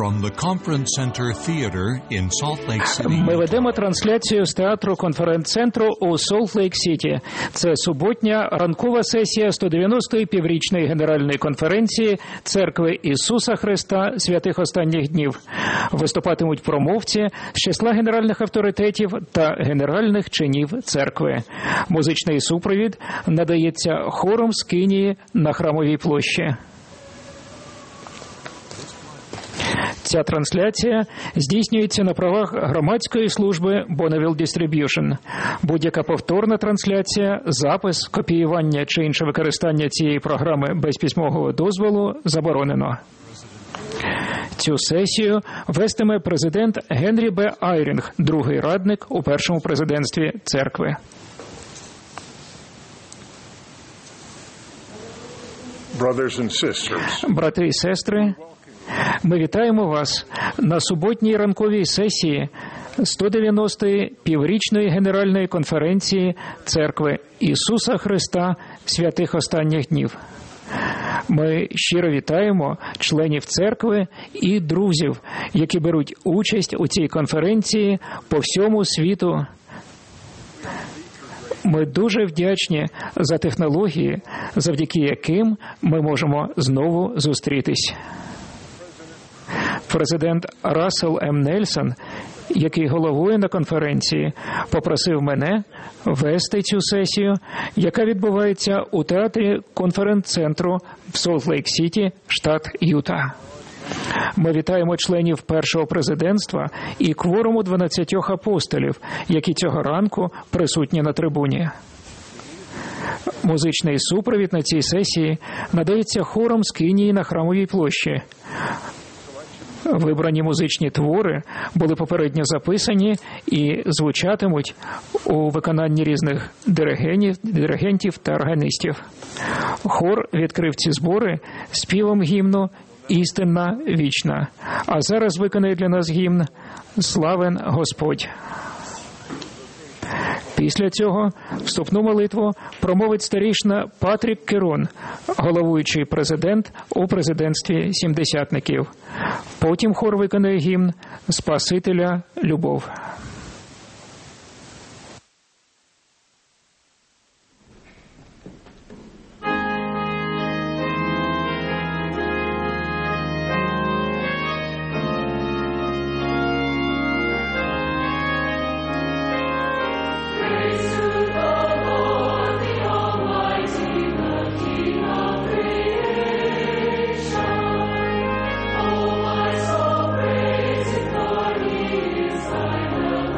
From the Conference Center Theater in Salt Lake City. Ми ведемо трансляцію з театру конференц-центру у Солт-Лейк-Сіті. Це суботня ранкова сесія 190-ї піврічної генеральної конференції Церкви Ісуса Христа святих останніх днів. Виступатимуть промовці з числа генеральних авторитетів та генеральних чинів церкви. Музичний супровід надається хором з Кинії на Храмовій площі. Ця трансляція здійснюється на правах громадської служби Bonneville Distribution. Будь-яка повторна трансляція, запис, копіювання чи інше використання цієї програми без письмового дозволу заборонено. Цю сесію вестиме президент Генрі Б. Айрінг, другий радник у першому президентстві церкви. Брати і сестри, ми вітаємо вас на суботній ранковій сесії 190-ї піврічної генеральної конференції Церкви Ісуса Христа святих останніх днів. Ми щиро вітаємо членів церкви і друзів, які беруть участь у цій конференції по всьому світу. Ми дуже вдячні за технології, завдяки яким ми можемо знову зустрітись. Президент Рассел М. Нельсон, який головує на конференції, попросив мене вести цю сесію, яка відбувається у театрі конференц-центру в Солт-Лейк-Сіті, штат Юта. Ми вітаємо членів першого президентства і кворуму 12 апостолів, які цього ранку присутні на трибуні. Музичний супровід на цій сесії надається хором з Кинії на Храмовій площі. Вибрані музичні твори були попередньо записані і звучатимуть у виконанні різних диригентів та органістів. Хор відкрив ці збори співом гімну «Істинна вічна». А зараз виконає для нас гімн «Славен Господь». Після цього вступну молитву промовить старішина Патрік Керон, головуючий президент у президентстві сімдесятників. Потім хор виконає гімн «Спасителя любов». Oh, my soul, praise Him, for He is thy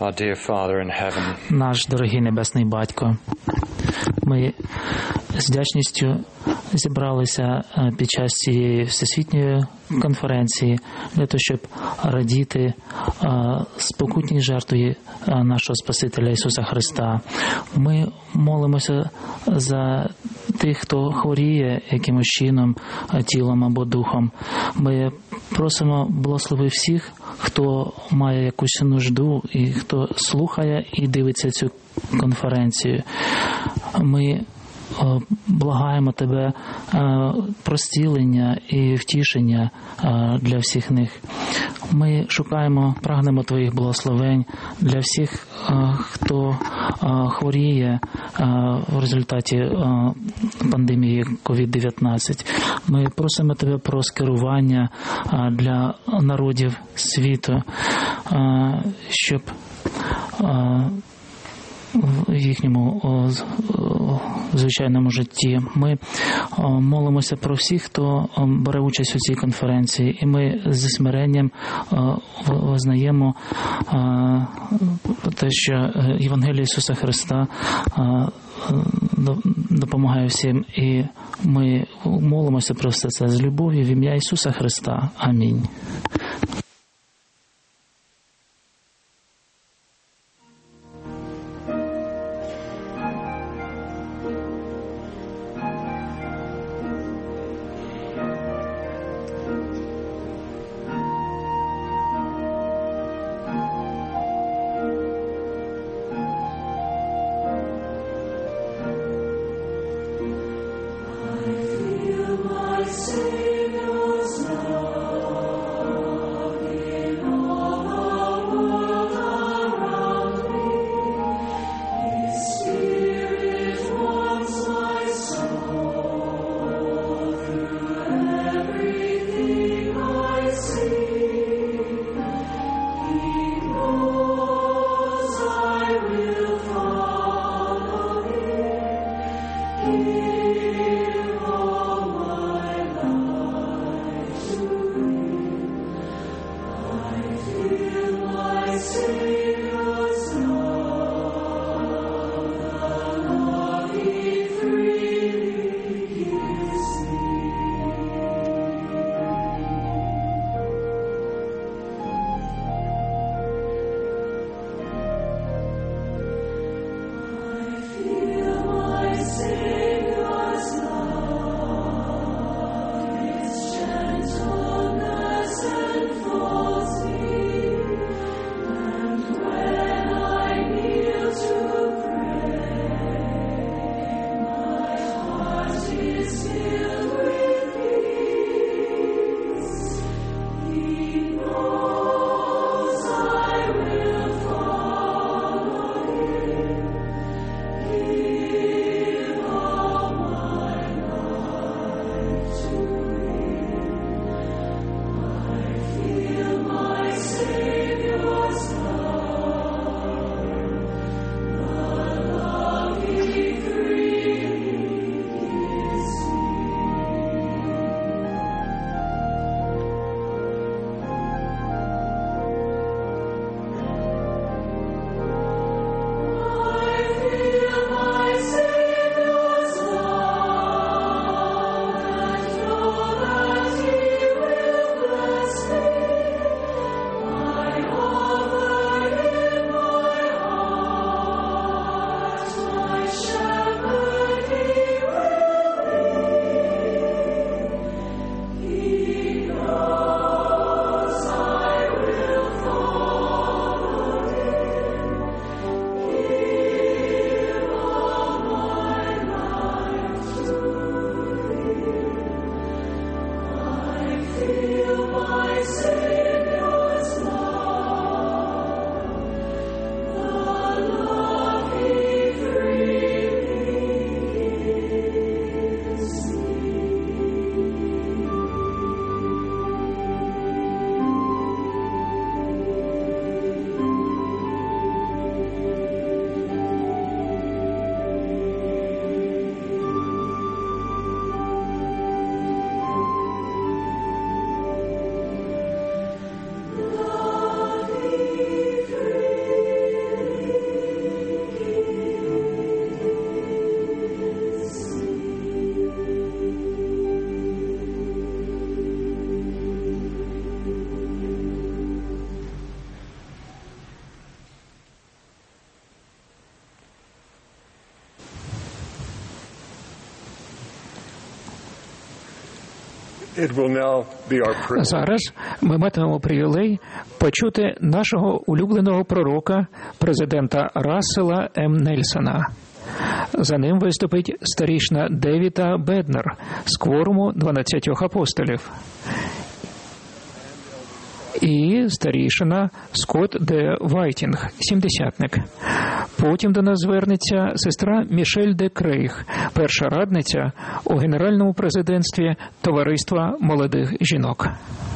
our dear Father in heaven. Наш дорогий Небесний Батько, ми з вдячністю зібралися під час цієї всесвітньої конференції для того, щоб радіти спокутній жертві нашого Спасителя Ісуса Христа. Ми молимося за тих, хто хворіє якимось чином, тілом або духом. Ми просимо благослови всіх, хто має якусь нужду і хто слухає і дивиться цю конференцію. Ми благаємо Тебе простілення і втішення для всіх них. Ми шукаємо, прагнемо Твоїх благословень для всіх, хто хворіє в результаті пандемії COVID-19. Ми просимо Тебе про скерування для народів світу, щоб в їхньому звичайному житті. Ми молимося про всіх, хто бере участь у цій конференції, і ми зі смиренням визнаємо те, що Євангеліє Ісуса Христа допомагає всім, і ми молимося про все це з любов'ю в ім'я Ісуса Христа. Амінь. Savior's love. Зараз ми матимемо привілей почути нашого улюбленого пророка, президента Рассела М. Нельсона. За ним виступить старішина Девіда Беднер з кворуму 12 апостолів. І старішина Скотт Д. Вайтінг, сімдесятник. Потім до нас звернеться сестра Мішель Де Крейг, перша радниця у Генеральному президентстві Товариства молодих жінок.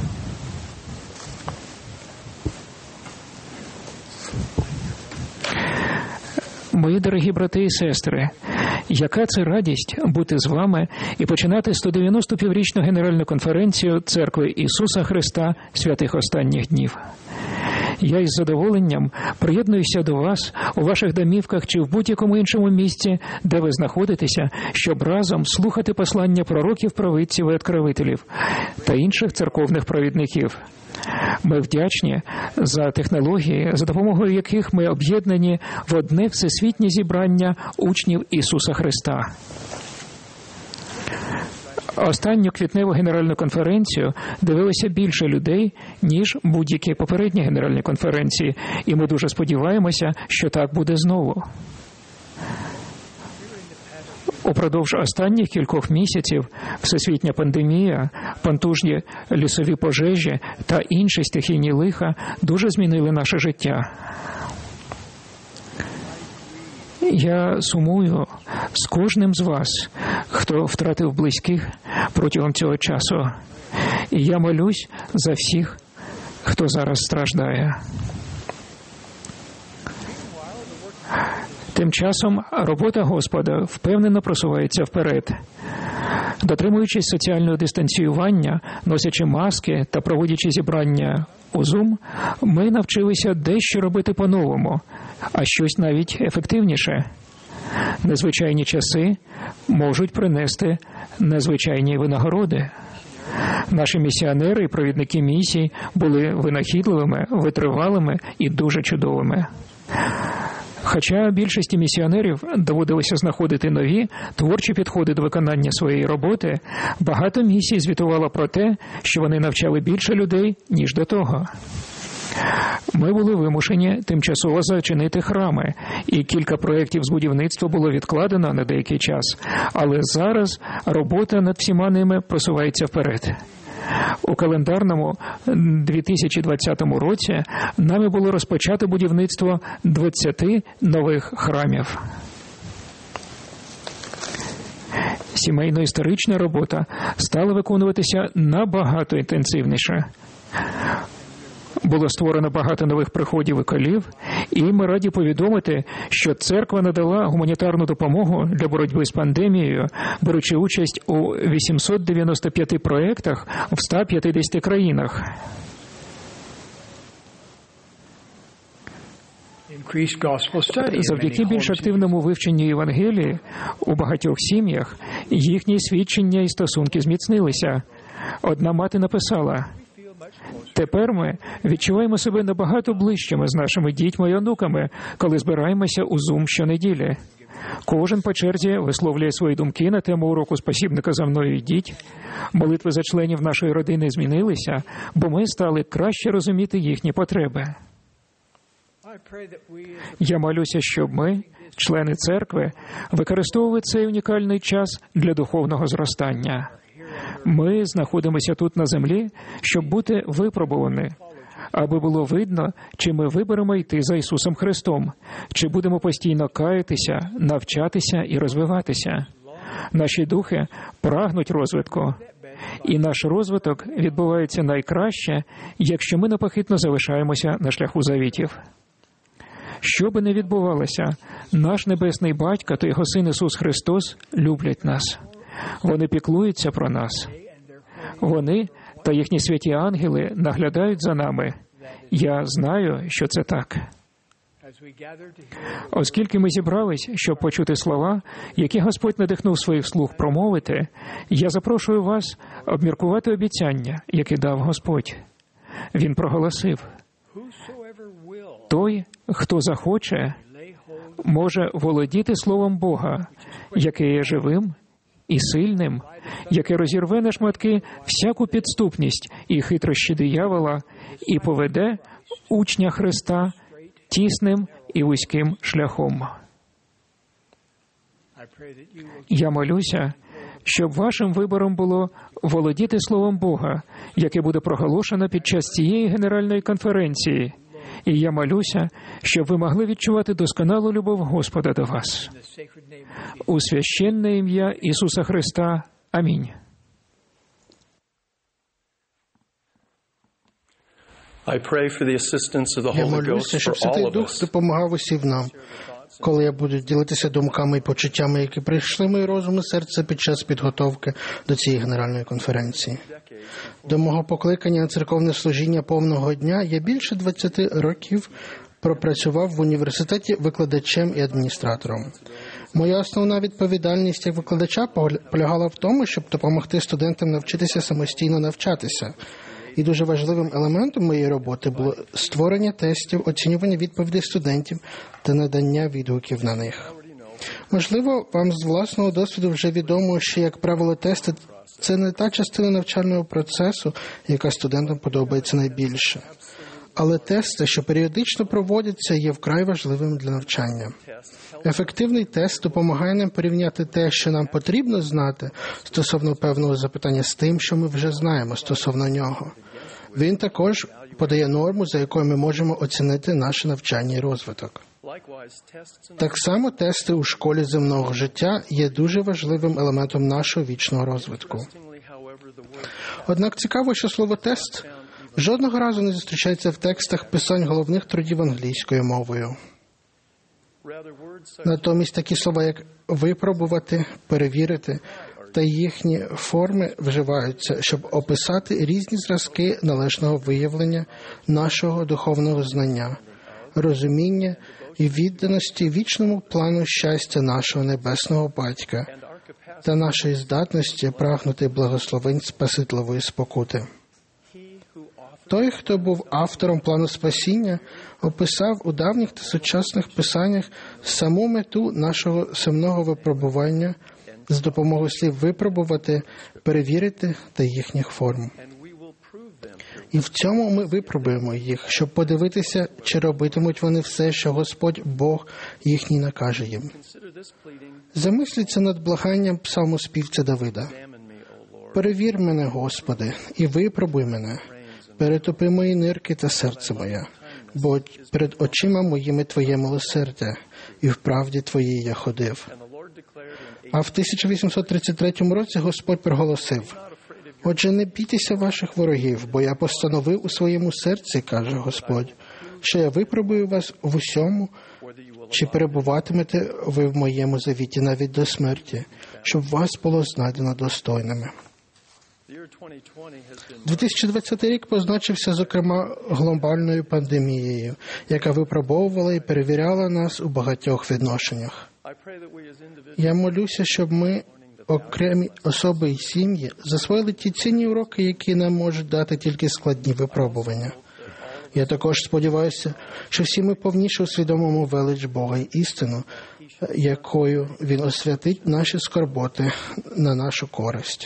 Мої дорогі брати і сестри, яка це радість бути з вами і починати 190-ту піврічну Генеральну конференцію Церкви Ісуса Христа святих останніх днів. Я із задоволенням приєднуюся до вас у ваших домівках чи в будь-якому іншому місці, де ви знаходитеся, щоб разом слухати послання пророків, провидців і откровителів та інших церковних провідників. Ми вдячні за технології, за допомогою яких ми об'єднані в одне всесвітнє зібрання учнів Ісуса Христа. Останню квітневу Генеральну конференцію дивилося більше людей, ніж будь-які попередні Генеральні конференції, і ми дуже сподіваємося, що так буде знову. Упродовж останніх кількох місяців всесвітня пандемія, потужні лісові пожежі та інші стихійні лиха дуже змінили наше життя. Я сумую з кожним з вас, хто втратив близьких протягом цього часу. І я молюсь за всіх, хто зараз страждає. Тим часом робота Господа впевнено просувається вперед. Дотримуючись соціального дистанціювання, носячи маски та проводячи зібрання у Zoom, ми навчилися дещо робити по-новому, а щось навіть ефективніше. Незвичайні часи можуть принести незвичайні винагороди. Наші місіонери і провідники місій були винахідливими, витривалими і дуже чудовими. Хоча більшості місіонерів доводилося знаходити нові, творчі підходи до виконання своєї роботи, багато місій звітувало про те, що вони навчали більше людей, ніж до того. Ми були вимушені тимчасово зачинити храми, і кілька проєктів з будівництва було відкладено на деякий час, але зараз робота над всіма ними просувається вперед. У календарному 2020 році нами було розпочато будівництво 20 нових храмів. Сімейно-історична робота стала виконуватися набагато інтенсивніше. Було створено багато нових приходів і колів, і ми раді повідомити, що церква надала гуманітарну допомогу для боротьби з пандемією, беручи участь у 895 проєктах в 150 країнах. Завдяки більш активному вивченню Євангелії у багатьох сім'ях їхні свідчення і стосунки зміцнилися. Одна мати написала: «Тепер ми відчуваємо себе набагато ближчими з нашими дітьми і онуками, коли збираємося у Zoom щонеділі. Кожен по черзі висловлює свої думки на тему уроку спасібника «За мною йдіть». Молитви за членів нашої родини змінилися, бо ми стали краще розуміти їхні потреби. Я молюся, щоб ми, члени церкви, використовували цей унікальний час для духовного зростання. Ми знаходимося тут на землі, щоб бути випробувані, аби було видно, чи ми виберемо йти за Ісусом Христом, чи будемо постійно каятися, навчатися і розвиватися. Наші духи прагнуть розвитку, і наш розвиток відбувається найкраще, якщо ми непохитно залишаємося на шляху завітів. Що би не відбувалося, наш Небесний Батько та Його Син Ісус Христос люблять нас. Вони піклуються про нас. Вони та їхні святі ангели наглядають за нами. Я знаю, що це так. Оскільки ми зібрались, щоб почути слова, які Господь надихнув своїх слуг промовити, я запрошую вас обміркувати обіцяння, яке дав Господь. Він проголосив: «Той, хто захоче, може володіти Словом Бога, яке є живим і сильним, яке розірве на шматки всяку підступність і хитрощі диявола і поведе учня Христа тісним і вузьким шляхом. Я молюся, щоб вашим вибором було володіти Словом Бога, яке буде проголошено під час цієї Генеральної конференції. І я молюся, щоб ви могли відчувати досконалу любов Господа до вас. У священне ім'я Ісуса Христа. Амінь. Я молюся, щоб Святий Дух допомагав усім нам, коли я буду ділитися думками і почуттями, які прийшли в моє розум і серце під час підготовки до цієї Генеральної конференції. До мого покликання на церковне служіння повного дня я більше 20 років пропрацював в університеті викладачем і адміністратором. Моя основна відповідальність як викладача полягала в тому, щоб допомогти студентам навчитися самостійно навчатися. І дуже важливим елементом моєї роботи було створення тестів, оцінювання відповідей студентів та надання відгуків на них. Можливо, вам з власного досвіду вже відомо, що, як правило, тести – це не та частина навчального процесу, яка студентам подобається найбільше. Але тести, що періодично проводяться, є вкрай важливим для навчання. Ефективний тест допомагає нам порівняти те, що нам потрібно знати стосовно певного запитання з тим, що ми вже знаємо стосовно нього. Він також подає норму, за якою ми можемо оцінити наше навчання і розвиток. Так само тести у школі земного життя є дуже важливим елементом нашого вічного розвитку. Однак цікаво, що слово «тест» жодного разу не зустрічається в текстах писань головних трудів англійською мовою. Натомість такі слова, як «випробувати», «перевірити» та їхні форми вживаються, щоб описати різні зразки належного виявлення нашого духовного знання, розуміння і відданості вічному плану щастя нашого Небесного Батька та нашої здатності прагнути благословень спасительної спокути. Той, хто був автором плану спасіння, описав у давніх та сучасних писаннях саму мету нашого земного випробування з допомогою слів «випробувати», «перевірити» та їхніх форм. І в цьому ми випробуємо їх, щоб подивитися, чи робитимуть вони все, що Господь Бог їхній накаже їм. Замисліться над благанням псалмоспівця Давида. «Перевір мене, Господи, і випробуй мене. Перетопи мої нирки та серце моє, бо перед очима моїми Твоє милосердя, і в правді Твоїй я ходив». А в 1833 році Господь проголосив: «Отже, не бійтеся ваших ворогів, бо я постановив у своєму серці, каже Господь, що я випробую вас в усьому, чи перебуватимете ви в моєму завіті навіть до смерті, щоб вас було знайдено достойними». 2020 рік позначився, зокрема, глобальною пандемією, яка випробовувала і перевіряла нас у багатьох відношеннях. Я молюся, щоб ми, окремі особи і сім'ї, засвоїли ті цінні уроки, які нам можуть дати тільки складні випробування. Я також сподіваюся, що всі ми повніше усвідомимо велич Бога і істину, якою Він освятить наші скорботи на нашу користь.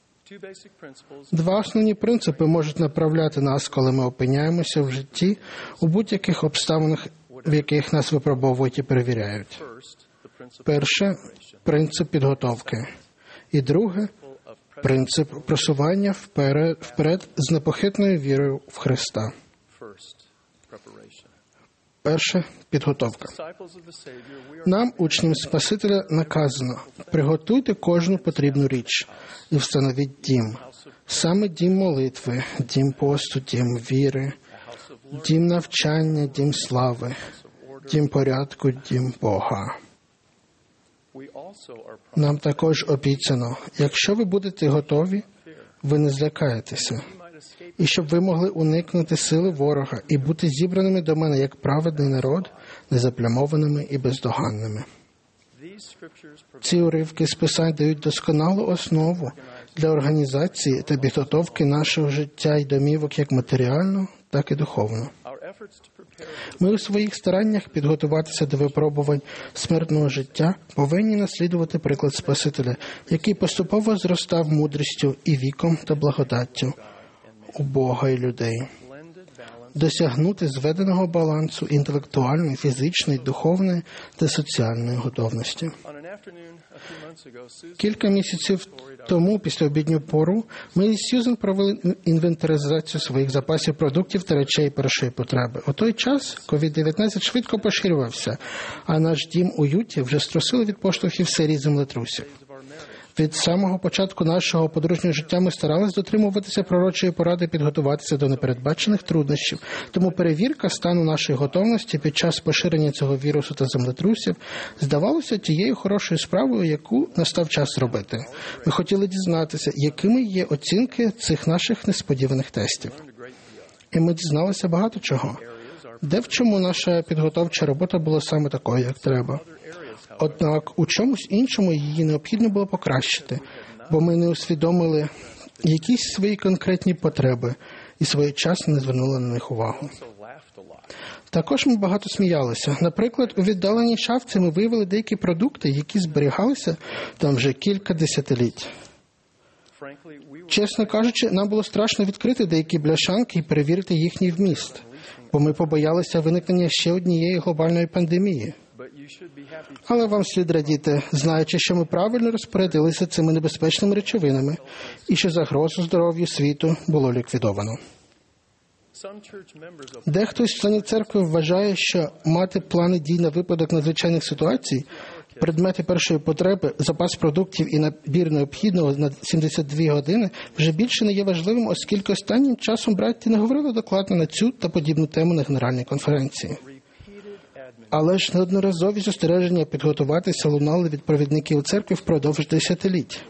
Два основні принципи можуть направляти нас, коли ми опиняємося в житті у будь-яких обставинах, в яких нас випробовують і перевіряють. Перше – принцип підготовки. І друге – принцип просування вперед з непохитною вірою в Христа. Перше – підготовка. Нам, учням Спасителя, наказано: приготуйте кожну потрібну річ і встановіть дім. Саме дім молитви, дім посту, дім віри, дім навчання, дім слави, дім порядку, дім Бога. Нам також обіцяно: якщо ви будете готові, ви не злякаєтеся. І щоб ви могли уникнути сили ворога і бути зібраними до мене як праведний народ, незаплямованими і бездоганними. Ці уривки з Писань дають досконалу основу для організації та підготовки нашого життя і домівок як матеріально, так і духовно. Ми у своїх стараннях підготуватися до випробувань смертного життя повинні наслідувати приклад Спасителя, який поступово зростав мудрістю і віком та благодаттю у Бога і людей. Досягнути зведеного балансу інтелектуальної, фізичної, духовної та соціальної готовності. Кілька місяців тому, після обідню пору, ми із Сьюзен провели інвентаризацію своїх запасів продуктів та речей першої потреби. У той час COVID-19 швидко поширювався, а наш дім у Юті вже струсили від поштовхів серії землетрусів. Від самого початку нашого подружнього життя ми старалися дотримуватися пророчої поради підготуватися до непередбачених труднощів. Тому перевірка стану нашої готовності під час поширення цього вірусу та землетрусів здавалося тією хорошою справою, яку настав час зробити. Ми хотіли дізнатися, якими є оцінки цих наших несподіваних тестів. І ми дізналися багато чого. Де в чому наша підготовча робота була саме такою, як треба. Однак у чомусь іншому її необхідно було покращити, бо ми не усвідомили якісь свої конкретні потреби і своєчасно не звернули на них увагу. Також ми багато сміялися. Наприклад, у віддаленій шафці ми виявили деякі продукти, які зберігалися там вже кілька десятиліть. Чесно кажучи, нам було страшно відкрити деякі бляшанки і перевірити їхній вміст, бо ми побоялися виникнення ще однієї глобальної пандемії. Але вам слід радіти, знаючи, що ми правильно розпорядилися цими небезпечними речовинами і що загрозу здоров'ю світу було ліквідовано. Дехто з членів церкви вважає, що мати плани дій на випадок надзвичайних ситуацій, предмети першої потреби, запас продуктів і набір необхідного на 72 години вже більше не є важливим, оскільки останнім часом браті не говорили докладно на цю та подібну тему на Генеральній конференції. Але ж неодноразові застереження підготуватися лунали від провідників церкви впродовж десятиліть.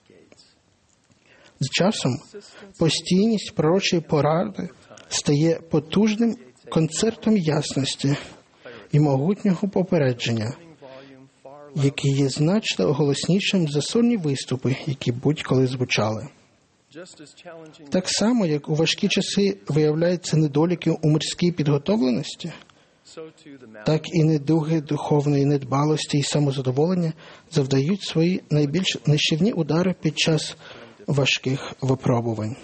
З часом постійність пророчої поради стає потужним концертом ясності і могутнього попередження, який є значно голоснішим за сольні виступи, які будь-коли звучали. Так само, як у важкі часи виявляються недоліки у мирській підготовленості, так і недуги духовної недбалості і самозадоволення завдають свої найбільш нищівні удари під час важких випробувань.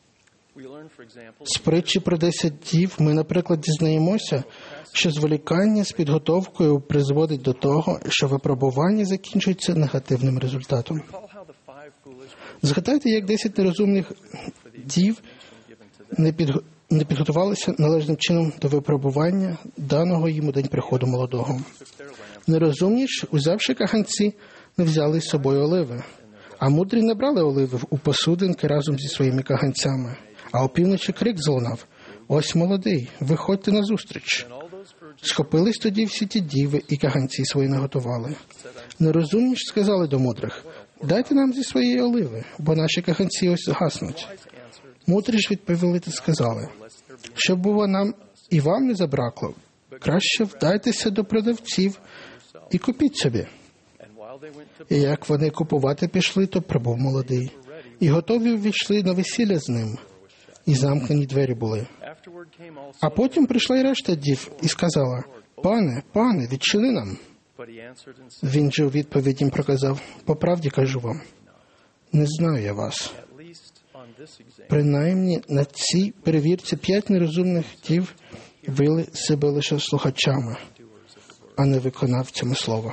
З притчі про 10 дів ми, наприклад, дізнаємося, що зволікання з підготовкою призводить до того, що випробування закінчується негативним результатом. Згадайте, як 10 нерозумних дів не підготувалися належним чином до випробування даного їм у день приходу молодого. Нерозумні ж, узявши каганці, не взяли з собою оливи, а мудрі не брали оливи у посудинки разом зі своїми каганцями. А опівночі крик залунав: «Ось молодий, виходьте назустріч!» Схопились тоді всі ті діви і каганці свої наготували. Нерозумні ж сказали до мудрих: «Дайте нам зі своєї оливи, бо наші каганці ось гаснуть». Мудрі ж відповіли та сказали: «Щоб, бува, нам і вам не забракло, краще вдайтеся до продавців і купіть собі». І як вони купувати пішли, то прибув молодий. І готові увійшли на весілля з ним. І замкнені двері були. А потім прийшла й решта дів і сказала: «Пане, відчини нам». Він же у відповідь їм проказав: «По правді кажу вам, не знаю я вас». Принаймні на цій перевірці 5 нерозумних дів вели себе лише слухачами, а не виконавцями слова.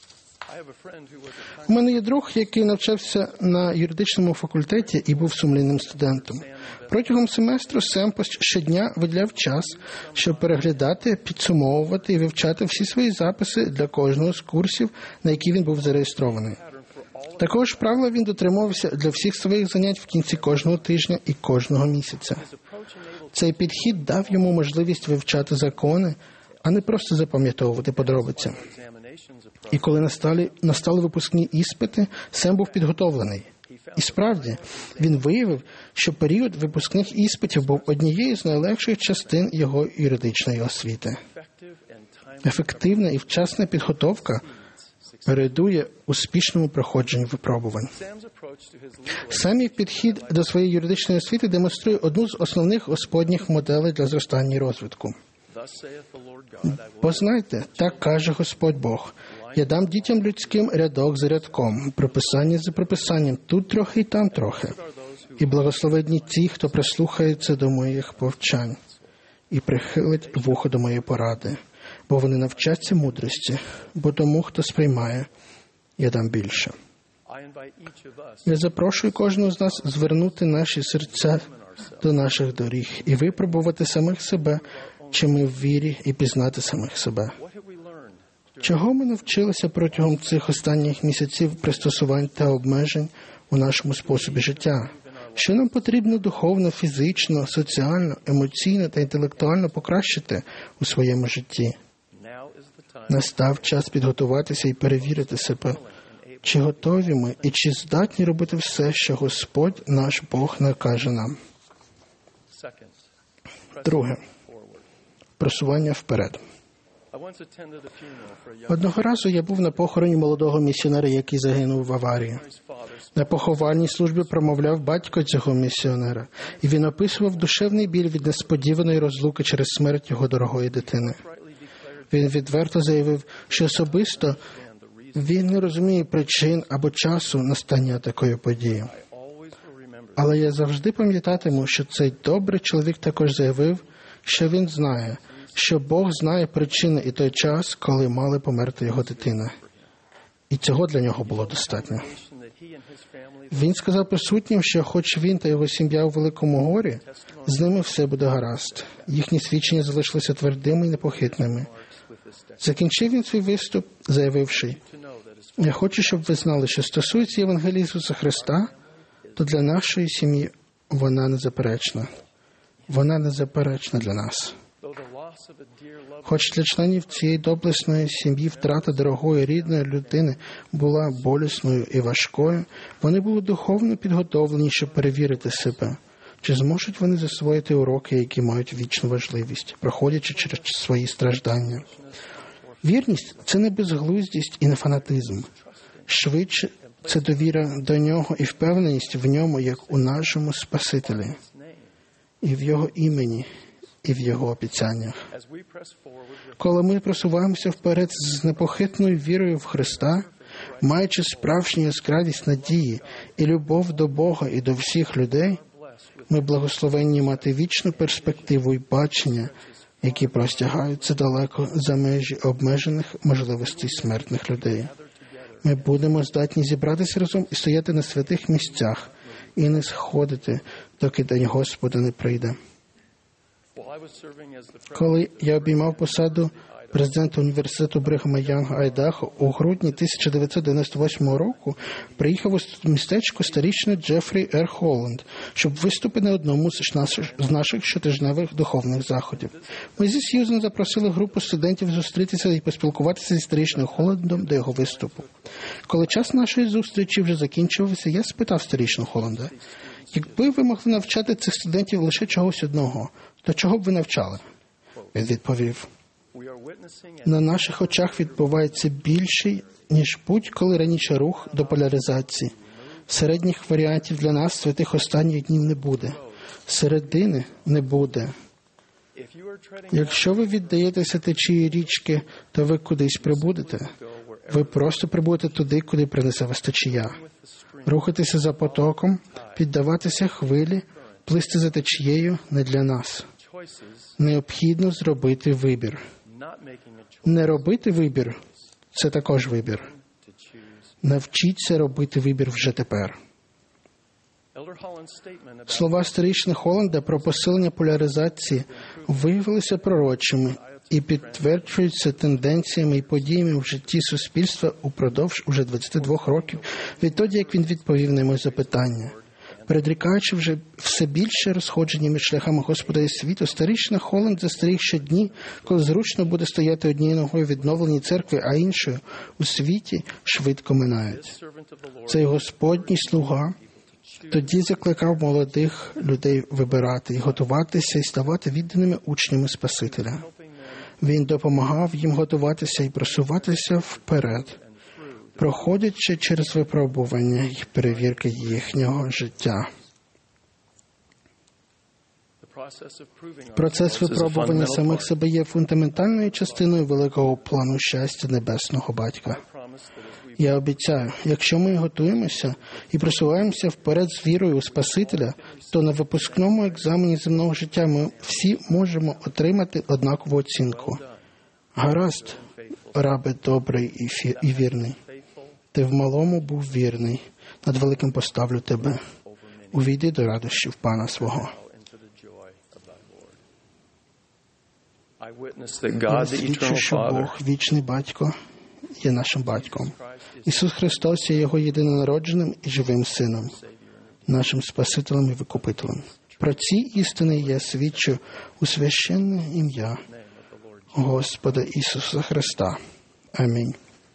У мене є друг, який навчався на юридичному факультеті і був сумлінним студентом. Протягом семестру Семпост щодня виділяв час, щоб переглядати, підсумовувати і вивчати всі свої записи для кожного з курсів, на які він був зареєстрований. Такого ж правила він дотримувався для всіх своїх занять в кінці кожного тижня і кожного місяця. Цей підхід дав йому можливість вивчати закони, а не просто запам'ятовувати подробиці. І коли настали випускні іспити, Сем був підготовлений. І справді, він виявив, що період випускних іспитів був однією з найлегших частин його юридичної освіти. Ефективна і вчасна підготовка передує успішному проходженню випробувань. Семів підхід до своєї юридичної освіти демонструє одну з основних господніх моделей для зростання і розвитку. Бо знайте, так каже Господь Бог, я дам дітям людським рядок за рядком, приписання за приписанням, тут трохи і там трохи. І благословенні ті, хто прислухається до моїх повчань і прихилить вухо до моєї поради, бо вони навчаться мудрості, бо тому, хто сприймає, я дам більше. Я запрошую кожного з нас звернути наші серця до наших доріг і випробувати самих себе, чи ми в вірі, і пізнати самих себе. Чого ми навчилися протягом цих останніх місяців пристосувань та обмежень у нашому способі життя? Що нам потрібно духовно, фізично, соціально, емоційно та інтелектуально покращити у своєму житті? Настав час підготуватися і перевірити себе. Чи готові ми і чи здатні робити все, що Господь наш Бог накаже нам? Друге. Просування вперед. Одного разу я був на похороні молодого місіонера, який загинув в аварії. На поховальній службі промовляв батько цього місіонера, і він описував душевний біль від несподіваної розлуки через смерть його дорогої дитини. Він відверто заявив, що особисто він не розуміє причин або часу настання такої події. Але я завжди пам'ятатиму, що цей добрий чоловік також заявив, що він знає, що Бог знає причини і той час, коли мали померти його дитина. І цього для нього було достатньо. Він сказав присутнім, що хоч він та його сім'я у великому горі, з ними все буде гаразд. Їхні свідчення залишилися твердими і непохитними. Закінчив він свій виступ, заявивши, «Я хочу, щоб ви знали, що стосується Євангелії Ісуса Христа, то для нашої сім'ї вона незаперечна. Вона незаперечна для нас». Хоч для членів цієї доблесної сім'ї втрата дорогої рідної людини була болісною і важкою, вони були духовно підготовлені, щоб перевірити себе. Чи зможуть вони засвоїти уроки, які мають вічну важливість, проходячи через свої страждання? Вірність – це не безглуздість і не фанатизм. Швидше, це довіра до Нього і впевненість в Ньому, як у нашому Спасителі, і в Його імені, і в Його обіцяннях. Коли ми просуваємося вперед з непохитною вірою в Христа, маючи справжню яскравість надії і любов до Бога і до всіх людей, ми благословенні мати вічну перспективу і бачення, які простягаються далеко за межі обмежених можливостей смертних людей. Ми будемо здатні зібратися разом і стояти на святих місцях і не сходити, доки День Господа не прийде. Коли я обіймав посаду президента університету Бригама Янга Айдахо, у грудні 1998 року приїхав у містечко старічний Джефрі Р. Холланд, щоб виступити на одному з наших щотижневих духовних заходів. Ми зі Сьюзен запросили групу студентів зустрітися і поспілкуватися зі старічним Холландом до його виступу. Коли час нашої зустрічі вже закінчувався, я спитав старічного Холланда, якби ви могли навчати цих студентів лише чогось одного, то чого б ви навчали? Він відповів, на наших очах відбувається більший, ніж будь-коли раніше рух до поляризації. Середніх варіантів для нас святих останніх днів не буде. Середини не буде. Якщо ви віддаєтеся течії річки, то ви кудись прибудете. Ви просто прибудете туди, куди принесе вас течія. Рухатися за потоком, піддаватися хвилі, плисти за течією не для нас. Необхідно зробити вибір. Не робити вибір – це також вибір. Навчіться робити вибір вже тепер. Слова старішини Холланда про посилення поляризації виявилися пророчими і підтверджуються тенденціями і подіями в житті суспільства упродовж уже 22 років відтоді, як він відповів на моє запитання. Передрікаючи вже все більше розходження між шляхами Господа і світу, старішина Холланд застеріг, що дні, коли зручно буде стояти однією ногою в відновленій церкві, а іншою у світі, швидко минають. Цей Господній слуга тоді закликав молодих людей вибирати і готуватися і ставати відданими учнями Спасителя. Він допомагав їм готуватися і просуватися вперед, проходячи через випробування і перевірки їхнього життя. Процес випробування самих себе є фундаментальною частиною великого плану щастя Небесного Батька. Я обіцяю, якщо ми готуємося і просуваємося вперед з вірою у Спасителя, то на випускному екзамені земного життя ми всі можемо отримати однакову оцінку. Гаразд, рабе добрий і вірний. Ти в малому був вірний, над великим поставлю тебе. Увійди до радощів Пана свого. Я свідчу, що Бог, вічний Батько, є нашим Батьком. Ісус Христос є Його єдинонародженим і живим Сином, нашим Спасителем і Викупителем. Про ці істини я свідчу у священне ім'я Господа Ісуса Христа. Амінь.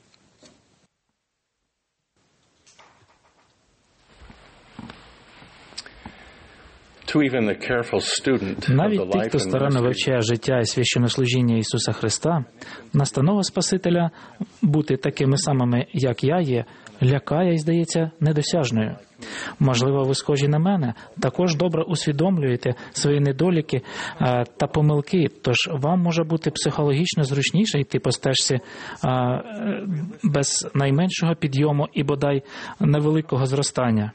Навіть ті, хто старанно вивчає життя і священнослужіння Ісуса Христа, настанова Спасителя бути такими самими, як я є, лякає і здається недосяжною. Можливо, ви схожі на мене, також добре усвідомлюєте свої недоліки та помилки, тож вам може бути психологічно зручніше йти по стежці без найменшого підйому і бодай невеликого зростання.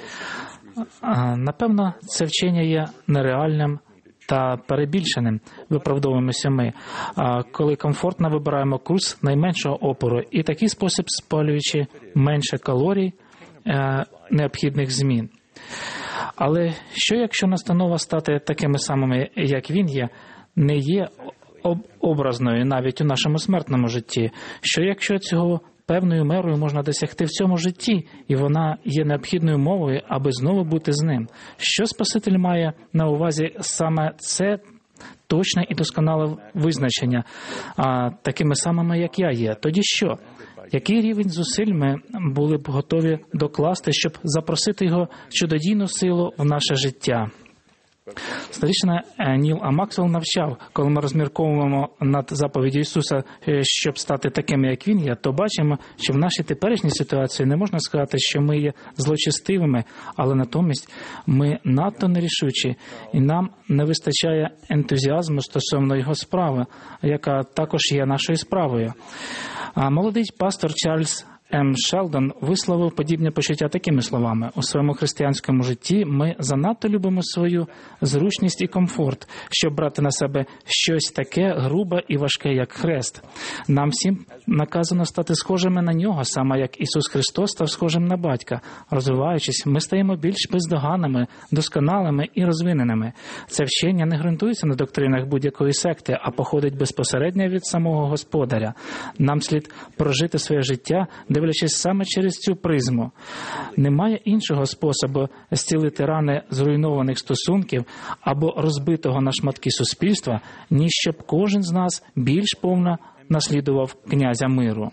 Напевно, це вчення є нереальним та перебільшеним, виправдовуємося ми, коли комфортно вибираємо курс найменшого опору і такий спосіб спалюючи менше калорій, необхідних змін. Але що якщо настанова стати такими самими, як він є, не є образною навіть у нашому смертному житті? Що якщо цього певною мерою можна досягти в цьому житті, і вона є необхідною мовою, аби знову бути з ним? Що Спаситель має на увазі саме це точне і досконале визначення, такими самими, як я є? Тоді що? Який рівень зусиль ми були б готові докласти, щоб запросити його чудодійну силу в наше життя? Старішина Ніл А. Максвелл навчав, коли ми розмірковуємо над заповіддю Ісуса, щоб стати такими, як Він є, то бачимо, що в нашій теперішній ситуації не можна сказати, що ми є злочестивими, але натомість ми надто нерішучі, і нам не вистачає ентузіазму стосовно Його справи, яка також є нашою справою. А молодий пастор Чарльз М. Шелдон висловив подібне почуття такими словами: у своєму християнському житті ми занадто любимо свою зручність і комфорт, щоб брати на себе щось таке грубе і важке, як хрест. Нам всім наказано стати схожими на нього, саме як Ісус Христос став схожим на Батька. Розвиваючись, ми стаємо більш бездоганними, досконалими і розвиненими. Це вчення не ґрунтується на доктринах будь-якої секти, а походить безпосередньо від самого Господаря. Нам слід прожити своє життя, дивлячись саме через цю призму. Немає іншого способу зцілити рани зруйнованих стосунків або розбитого на шматки суспільства, ніж щоб кожен з нас більш повно наслідував князя миру.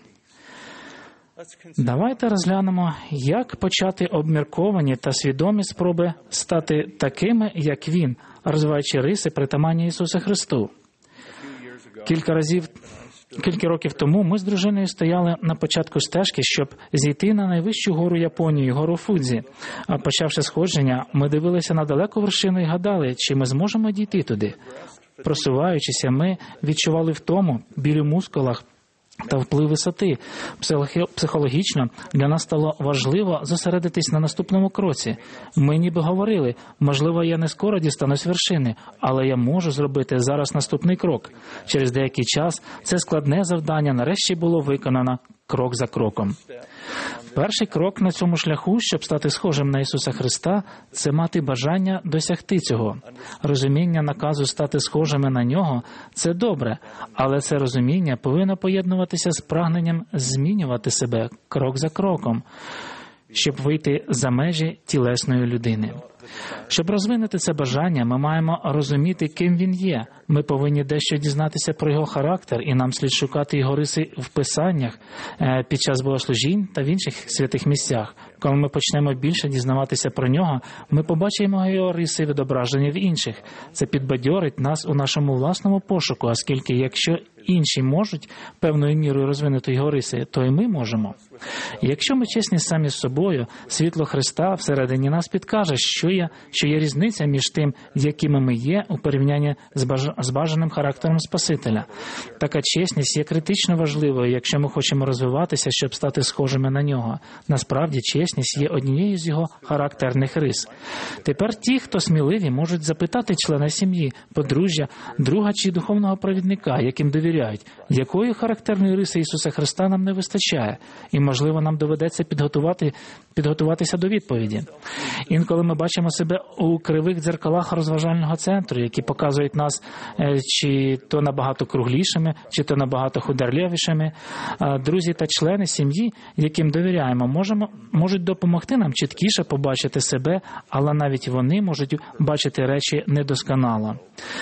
Давайте розглянемо, як почати обмірковані та свідомі спроби стати такими, як Він, розвиваючи риси притаманні Ісусу Христу. Кілька років тому ми з дружиною стояли на початку стежки, щоб зійти на найвищу гору Японії, гору Фудзі. А почавши сходження, ми дивилися на далеку вершину і гадали, чи ми зможемо дійти туди. Просуваючися, ми відчували втому, біль у мускулах та вплив висоти. Психологічно для нас стало важливо зосередитись на наступному кроці. Ми ніби говорили: можливо, я не скоро дістанусь вершини, але я можу зробити зараз наступний крок. Через деякий час це складне завдання нарешті було виконано крок за кроком. Перший крок на цьому шляху, щоб стати схожим на Ісуса Христа, це мати бажання досягти цього. Розуміння наказу стати схожими на Нього – це добре, але це розуміння повинно поєднуватися з прагненням змінювати себе крок за кроком, щоб вийти за межі тілесної людини. Щоб розвинути це бажання, ми маємо розуміти, ким він є. ми повинні дещо дізнатися про його характер, і нам слід шукати його риси в Писаннях під час богослужінь та в інших святих місцях. Коли ми почнемо більше дізнаватися про нього, ми побачимо його риси відображені в інших. Це підбадьорить нас у нашому власному пошуку, оскільки якщо інші можуть певною мірою розвинути його риси, то і ми можемо. Якщо ми чесні самі з собою, світло Христа всередині нас підкаже, що є різниця між тим, якими ми є, у порівнянні з бажаним характером Спасителя. Така чесність є критично важливою, якщо ми хочемо розвиватися, щоб стати схожими на нього. Насправді, чесність є однією з його характерних рис. Тепер ті, хто сміливі, можуть запитати члена сім'ї, подружжя, друга чи духовного провідника, яким довіряють, якої характерної риси Ісуса Христа нам не вистачає, і, можливо, нам доведеться підготуватися до відповіді. Інколи ми бачимо себе у кривих дзеркалах розважального центру, які показують нас чи то набагато круглішими, чи то набагато худорлявішими. Друзі та члени сім'ї, яким довіряємо, можуть допомогти нам чіткіше побачити себе, але навіть вони можуть бачити речі недосконало.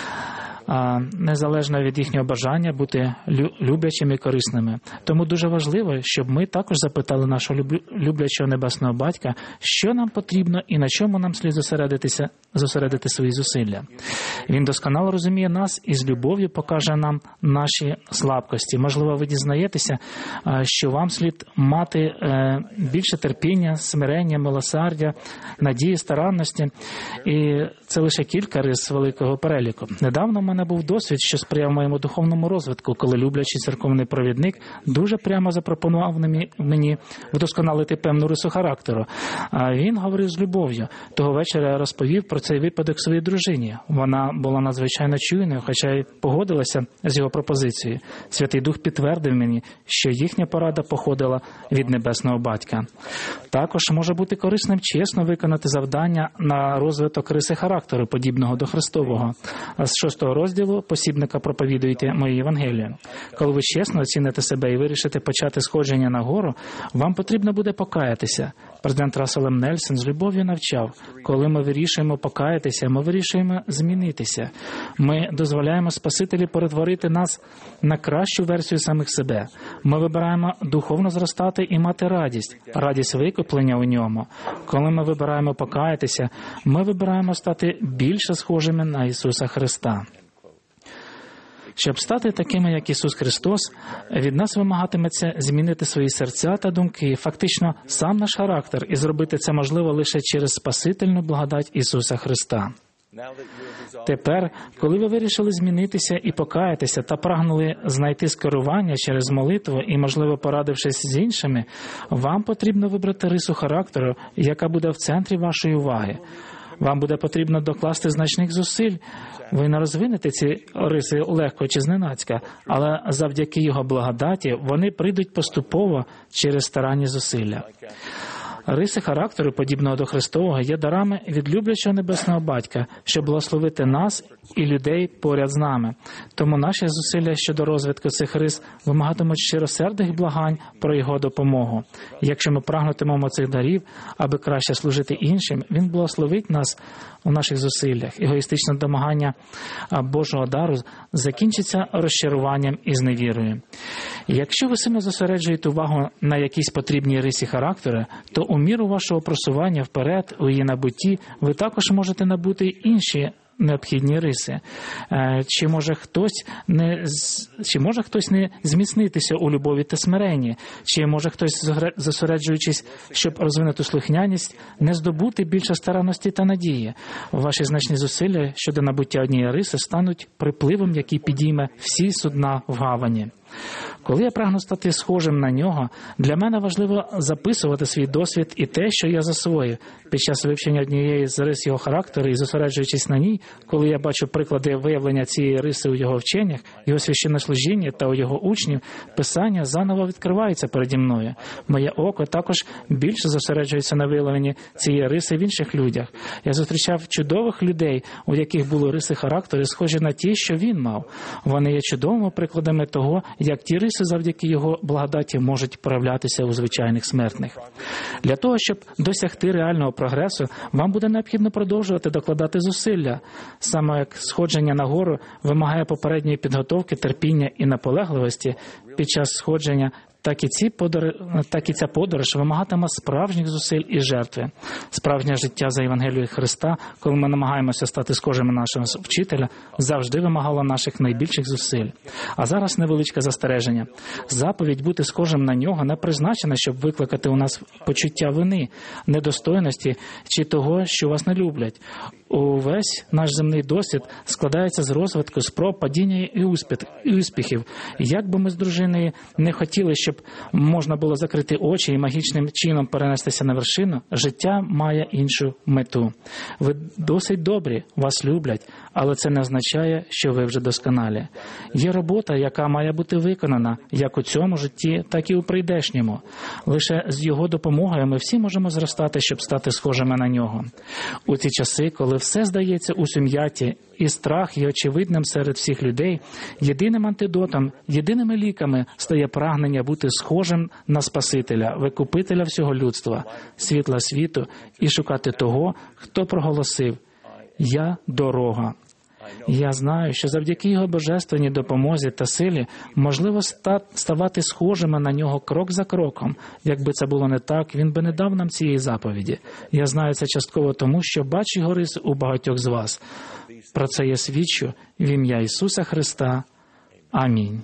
Незалежно від їхнього бажання бути люблячими і корисними. Тому дуже важливо, щоб ми також запитали нашого люблячого Небесного Батька, що нам потрібно і на чому нам слід зосередити свої зусилля. Він досконало розуміє нас і з любов'ю покаже нам наші слабкості. Можливо, ви дізнаєтеся, що вам слід мати більше терпіння, смирення, милосердя, надії, старанності. І це лише кілька рис великого переліку. Недавно в мене був досвід, що сприяв моєму духовному розвитку, коли люблячий церковний провідник дуже прямо запропонував мені вдосконалити певну рису характеру. Він говорив з любов'ю. Того вечора я розповів про цей випадок своїй дружині. Вона була надзвичайно чуйною, хоча й погодилася з його пропозицією. Святий Дух підтвердив мені, що їхня порада походила від Небесного Батька. Також може бути корисним чесно виконати завдання на розвиток риси характеру, подібного до Христового. З 6 розділу посібника «Проповідуйте моє Євангеліє». Коли ви чесно оціните себе і вирішите почати сходження на гору, вам потрібно буде покаятися. Президент Рассел М. Нельсон з любов'ю навчав, коли ми вирішуємо покаятися, ми вирішуємо змінитися. Ми дозволяємо Спасителю перетворити нас на кращу версію самих себе. Ми вибираємо духовно зростати і мати радість викуплення у ньому. Коли ми вибираємо покаятися, ми вибираємо стати більше схожими на Ісуса Христа. Щоб стати такими, як Ісус Христос, від нас вимагатиметься змінити свої серця та думки, фактично сам наш характер, і зробити це можливо лише через спасительну благодать Ісуса Христа. Тепер, коли ви вирішили змінитися і покаятися та прагнули знайти скерування через молитву і, можливо, порадившись з іншими, вам потрібно вибрати рису характеру, яка буде в центрі вашої уваги. Вам буде потрібно докласти значних зусиль. Ви не розвинете ці риси легко чи зненацька, але завдяки його благодаті вони прийдуть поступово через старанні зусилля. Риси характеру, подібного до Христового, є дарами від люблячого Небесного Батька, щоб благословити нас і людей поряд з нами. Тому наші зусилля щодо розвитку цих рис вимагатимуть щиросердих благань про його допомогу. Якщо ми прагнутимемо цих дарів, аби краще служити іншим, він благословить нас у наших зусиллях. Егоїстичне домагання Божого дару закінчиться розчаруванням і зневірою. Якщо ви сильно зосереджуєте увагу на якійсь потрібній рисі характеру, то у міру вашого просування вперед у її набутті ви також можете набути інші необхідні риси. Чи може хтось не зміцнитися у любові та смиренні? Чи може хтось, зосереджуючись, щоб розвинути слухняність, не здобути більше старанності та надії? Ваші значні зусилля щодо набуття однієї риси стануть припливом, який підійме всі судна в гавані. Коли я прагну стати схожим на нього, для мене важливо записувати свій досвід і те, що я засвоїв. Під час вивчення однієї з рис його характеру і зосереджуючись на ній, коли я бачу приклади виявлення цієї риси у його вченнях, його священнослужінні та у його учнів, Писання заново відкривається переді мною. Моє око також більше зосереджується на виявленні цієї риси в інших людях. Я зустрічав чудових людей, у яких були риси характеру, схожі на ті, що він мав. Вони є чудовими прикладами того, як ті риси завдяки Його благодаті можуть проявлятися у звичайних смертних. Для того, щоб досягти реального прогресу, вам буде необхідно продовжувати докладати зусилля. Саме як сходження на гору вимагає попередньої підготовки, терпіння і наполегливості під час сходження, так і ця подорож вимагатиме справжніх зусиль і жертви. Справжнє життя за Євангелією Христа, коли ми намагаємося стати схожими на нашого вчителя, завжди вимагало наших найбільших зусиль. А зараз невеличке застереження. Заповідь бути схожим на нього не призначена, щоб викликати у нас почуття вини, недостойності чи того, що вас не люблять. Увесь наш земний досвід складається з розвитку, спроб, падіння і успіхів. Як би ми з дружиною не хотіли, щоб можна було закрити очі і магічним чином перенестися на вершину, життя має іншу мету. Ви досить добрі, вас люблять, але це не означає, що ви вже досконалі. Є робота, яка має бути виконана як у цьому житті, так і у прийдешньому. Лише з Його допомогою ми всі можемо зростати, щоб стати схожими на Нього. У ці часи, коли все здається у сум'яті, і страх є очевидним серед всіх людей, єдиним антидотом, єдиними ліками стає прагнення бути схожим на Спасителя, Викупителя всього людства, світла світу, і шукати того, хто проголосив «Я – дорога». Я знаю, що завдяки Його божественній допомозі та силі можливо ставати схожими на Нього крок за кроком. Якби це було не так, Він би не дав нам цієї заповіді. Я знаю це частково тому, що бачу Його риси у багатьох з вас. Про це я свідчу в ім'я Ісуса Христа. Амінь.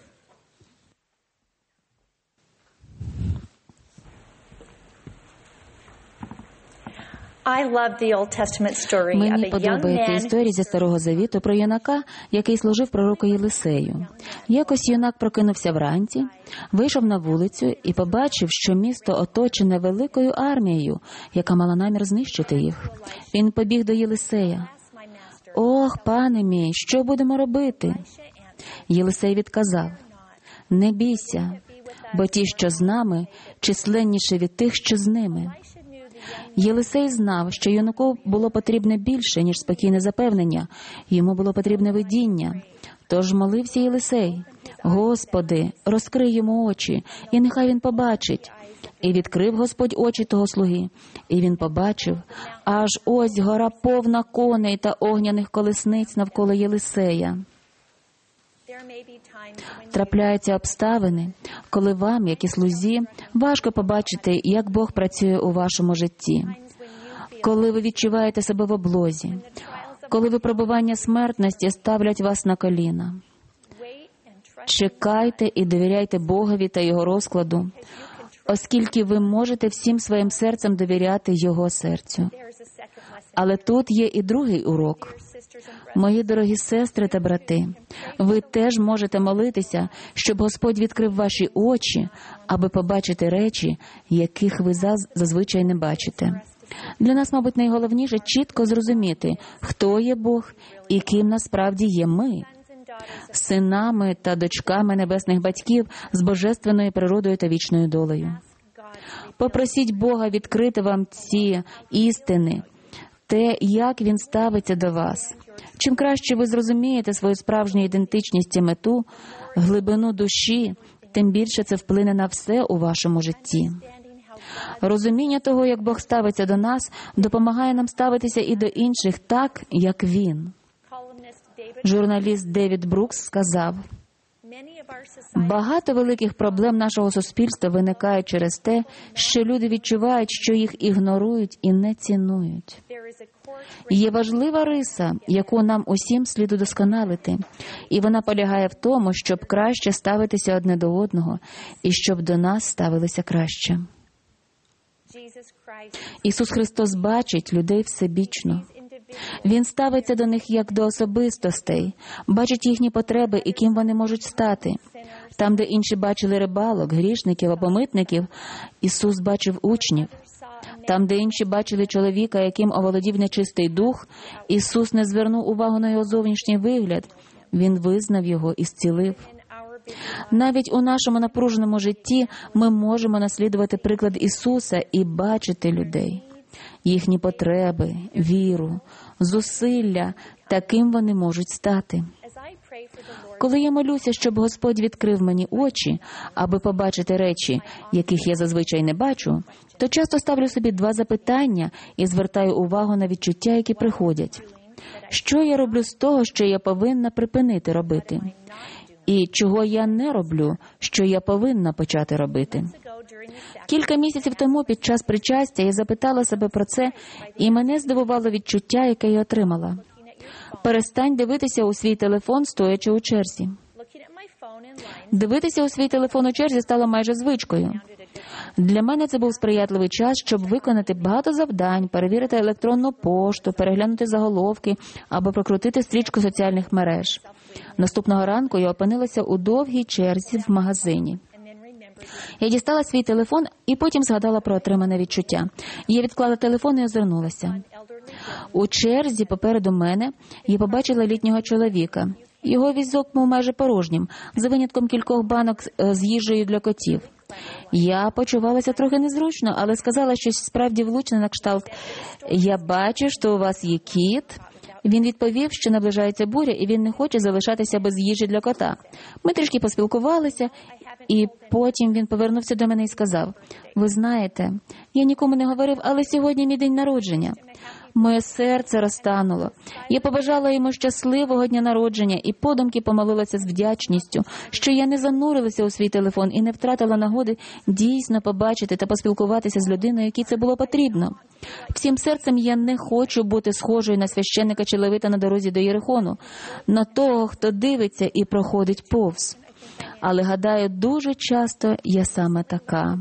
Мені подобається історія зі Старого Завіту про юнака, який служив пророку Єлисею. Якось юнак прокинувся вранці, вийшов на вулицю і побачив, що місто оточене великою армією, яка мала намір знищити їх. Він побіг до Єлисея. «Ох, пане мій, що будемо робити?» Єлисей відказав: «Не бійся, бо ті, що з нами, численніші від тих, що з ними». Єлисей знав, що юнаку було потрібне більше, ніж спокійне запевнення. Йому було потрібне видіння. Тож молився Єлисей: «Господи, розкрий йому очі, і нехай він побачить». І відкрив Господь очі того слуги, і він побачив, аж ось гора повна коней та огняних колесниць навколо Єлисея. Трапляються обставини, коли вам, як і слузі, важко побачити, як Бог працює у вашому житті. Коли ви відчуваєте себе в облозі, коли випробування смертності ставлять вас на коліна. Чекайте і довіряйте Богові та Його розкладу, оскільки ви можете всім своїм серцем довіряти Його серцю. Але тут є і другий урок. Мої дорогі сестри та брати, ви теж можете молитися, щоб Господь відкрив ваші очі, аби побачити речі, яких ви зазвичай не бачите. Для нас, мабуть, найголовніше чітко зрозуміти, хто є Бог і ким насправді є ми. Синами та дочками небесних батьків з божественною природою та вічною долею. Попросіть Бога відкрити вам ці істини, те, як Він ставиться до вас. Чим краще ви зрозумієте свою справжню ідентичність і мету, глибину душі, тим більше це вплине на все у вашому житті. Розуміння того, як Бог ставиться до нас, допомагає нам ставитися і до інших так, як Він. Журналіст Девід Брукс сказав: «Багато великих проблем нашого суспільства виникають через те, що люди відчувають, що їх ігнорують і не цінують. Є важлива риса, яку нам усім слід удосконалити, і вона полягає в тому, щоб краще ставитися одне до одного і щоб до нас ставилися краще. Ісус Христос бачить людей всебічно. Він ставиться до них як до особистостей, бачить їхні потреби і ким вони можуть стати. Там, де інші бачили рибалок, грішників або митників, Ісус бачив учнів. Там, де інші бачили чоловіка, яким оволодів нечистий дух, Ісус не звернув увагу на його зовнішній вигляд. Він визнав його і зцілив. Навіть у нашому напруженому житті ми можемо наслідувати приклад Ісуса і бачити людей, їхні потреби, віру, зусилля, таким вони можуть стати. Коли я молюся, щоб Господь відкрив мені очі, аби побачити речі, яких я зазвичай не бачу, то часто ставлю собі 2 запитання і звертаю увагу на відчуття, які приходять. Що я роблю з того, що я повинна припинити робити? І чого я не роблю, що я повинна почати робити? Кілька місяців тому під час причастя я запитала себе про це, і мене здивувало відчуття, яке я отримала. Перестань дивитися у свій телефон, стоячи у черзі. Дивитися у свій телефон у черзі стало майже звичкою. Для мене це був сприятливий час, щоб виконати багато завдань, перевірити електронну пошту, переглянути заголовки або прокрутити стрічку соціальних мереж. Наступного ранку я опинилася у довгій черзі в магазині. Я дістала свій телефон і потім згадала про отримане відчуття. Я відклала телефон і озирнулася. У черзі попереду мене я побачила літнього чоловіка. Його візок був майже порожнім, за винятком кількох банок з їжею для котів. Я почувалася трохи незручно, але сказала щось справді влучне на кшталт «Я бачу, що у вас є кіт». Він відповів, що наближається буря, і він не хоче залишатися без їжі для кота. Ми трішки поспілкувалися, і потім він повернувся до мене і сказав: «Ви знаєте, я нікому не говорив, але сьогодні мій день народження». Моє серце розтануло. Я побажала йому щасливого дня народження і подумки помолилася з вдячністю, що я не занурилася у свій телефон і не втратила нагоди дійсно побачити та поспілкуватися з людиною, якій це було потрібно. Всім серцем я не хочу бути схожою на священника чи левита на дорозі до Єрихону, на того, хто дивиться і проходить повз. Але, гадаю, дуже часто я саме така.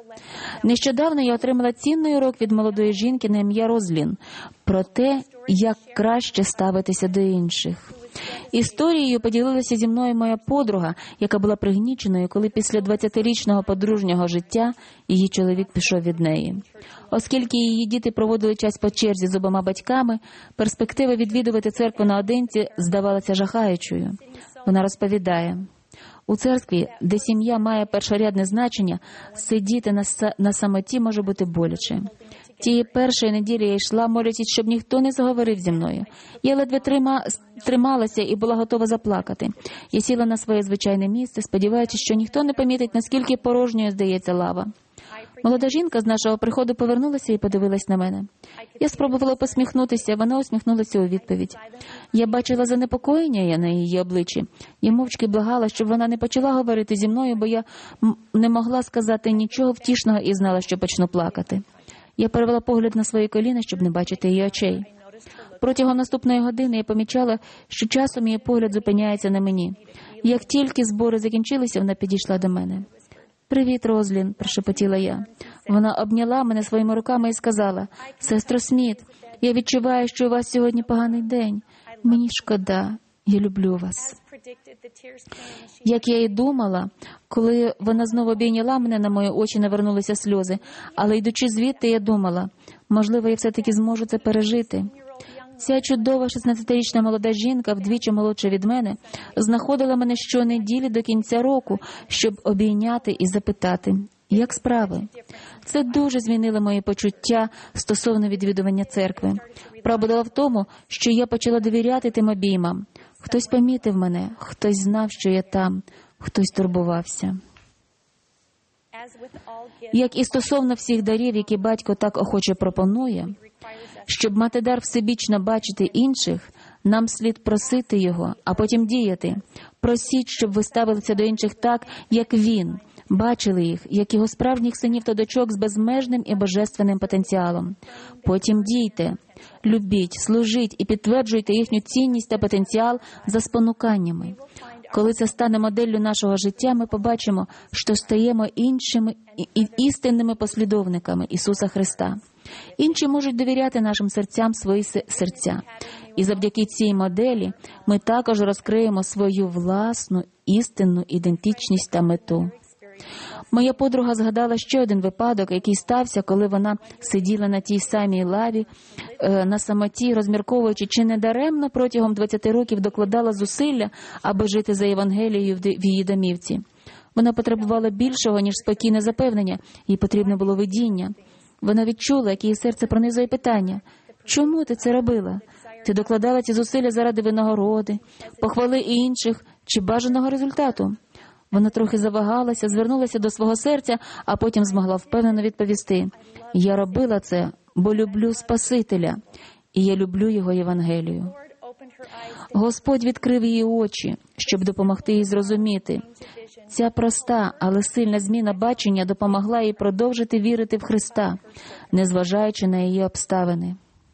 Нещодавно я отримала цінний урок від молодої жінки на ім'я Розлін про те, як краще ставитися до інших. Історією поділилася зі мною моя подруга, яка була пригніченою, коли після 20-річного подружнього життя її чоловік пішов від неї. Оскільки її діти проводили час по черзі з обома батьками, перспектива відвідувати церкву наодинці здавалася жахаючою. Вона розповідає: «У церкві, де сім'я має першорядне значення, сидіти на самоті може бути боляче. Тієї першої неділі я йшла, молячись, щоб ніхто не заговорив зі мною. Я ледве трималася і була готова заплакати. Я сіла на своє звичайне місце, сподіваючись, що ніхто не помітить, наскільки порожньою здається лава. Молода жінка з нашого приходу повернулася і подивилась на мене. Я спробувала посміхнутися, вона усміхнулася у відповідь. Я бачила занепокоєння на її обличчі. Я мовчки благала, щоб вона не почала говорити зі мною, бо я не могла сказати нічого втішного і знала, що почну плакати. Я перевела погляд на свої коліна, щоб не бачити її очей. Протягом наступної години я помічала, що часом її погляд зупиняється на мені. Як тільки збори закінчилися, вона підійшла до мене. «Привіт, Розлін», – прошепотіла я. Вона обняла мене своїми руками і сказала: «Сестро Сміт, я відчуваю, що у вас сьогодні поганий день. Мені шкода, я люблю вас». Як я і думала, коли вона знову обійняла мене, на мої очі навернулися сльози, але йдучи звідти, я думала, можливо, я все-таки зможу це пережити. Ця чудова 16-річна молода жінка, вдвічі молодша від мене, знаходила мене щонеділі до кінця року, щоб обійняти і запитати: «Як справи?». Це дуже змінило мої почуття стосовно відвідування церкви. Правда в тому, що я почала довіряти тим обіймам. Хтось помітив мене, хтось знав, що я там, хтось турбувався. Як і стосовно всіх дарів, які батько так охоче пропонує, щоб мати дар всебічно бачити інших, нам слід просити його, а потім діяти. Просіть, щоб ви ставилися до інших так, як він, бачили їх, як його справжніх синів та дочок з безмежним і божественним потенціалом. Потім дійте, любіть, служіть і підтверджуйте їхню цінність та потенціал за спонуканнями. Коли це стане моделлю нашого життя, ми побачимо, що стаємо іншими і істинними послідовниками Ісуса Христа. Інші можуть довіряти нашим серцям свої серця. І завдяки цій моделі ми також розкриємо свою власну істинну ідентичність та мету. Моя подруга згадала ще один випадок, який стався, коли вона сиділа на тій самій лаві, на самоті, розмірковуючи, чи не даремно протягом 20 років докладала зусилля, аби жити за Євангелією в її домівці. Вона потребувала більшого, ніж спокійне запевнення, їй потрібне було видіння. Вона відчула, як її серце пронизує питання: «Чому ти це робила? Ти докладала ці зусилля заради винагороди, похвали інших чи бажаного результату? Вона трохи завагалася, звернулася до свого серця, а потім змогла впевнено відповісти: «Я робила це, бо люблю Спасителя, і я люблю Його Євангелію». Господь відкрив її очі, щоб допомогти їй зрозуміти. Ця проста, але сильна зміна бачення допомогла їй продовжити вірити в Христа, незважаючи на її обставини.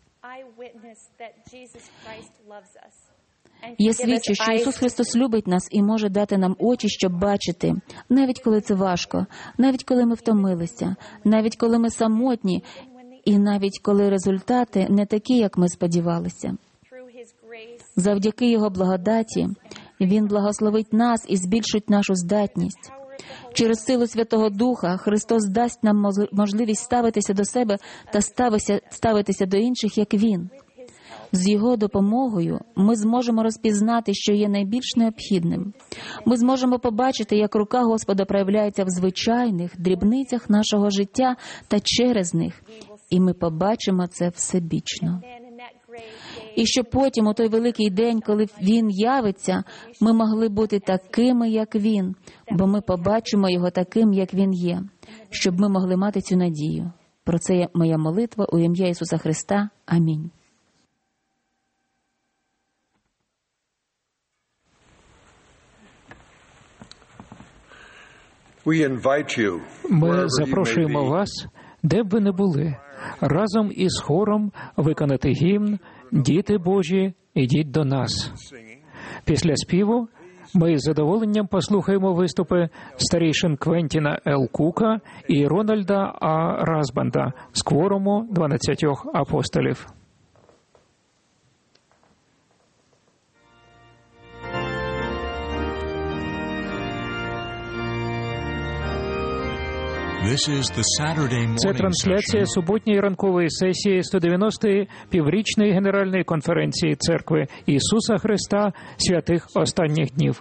Я свідчу, що Ісус Христос любить нас і може дати нам очі, щоб бачити, навіть коли це важко, навіть коли ми втомилися, навіть коли ми самотні, і навіть коли результати не такі, як ми сподівалися. Завдяки Його благодаті Він благословить нас і збільшить нашу здатність. Через силу Святого Духа Христос дасть нам можливість ставитися до себе та ставитися до інших, як Він. З Його допомогою ми зможемо розпізнати, що є найбільш необхідним. Ми зможемо побачити, як рука Господа проявляється в звичайних дрібницях нашого життя та через них, і ми побачимо це всебічно. І щоб потім, у той великий день, коли Він явиться, ми могли бути такими, як Він, бо ми побачимо Його таким, як Він є, щоб ми могли мати цю надію. Про це є моя молитва у ім'я Ісуса Христа. Амінь. Ми запрошуємо вас, де б ви не були, разом із хором виконати гімн «Діти Божі, ідіть до нас». Після співу ми з задоволенням послухаємо виступи старійшин Квентіна Л. Кука і Рональда А. Расбанда з кворуму 12 апостолів. Це трансляція суботньої ранкової сесії 190-ї піврічної Генеральної конференції Церкви Ісуса Христа святих останніх днів.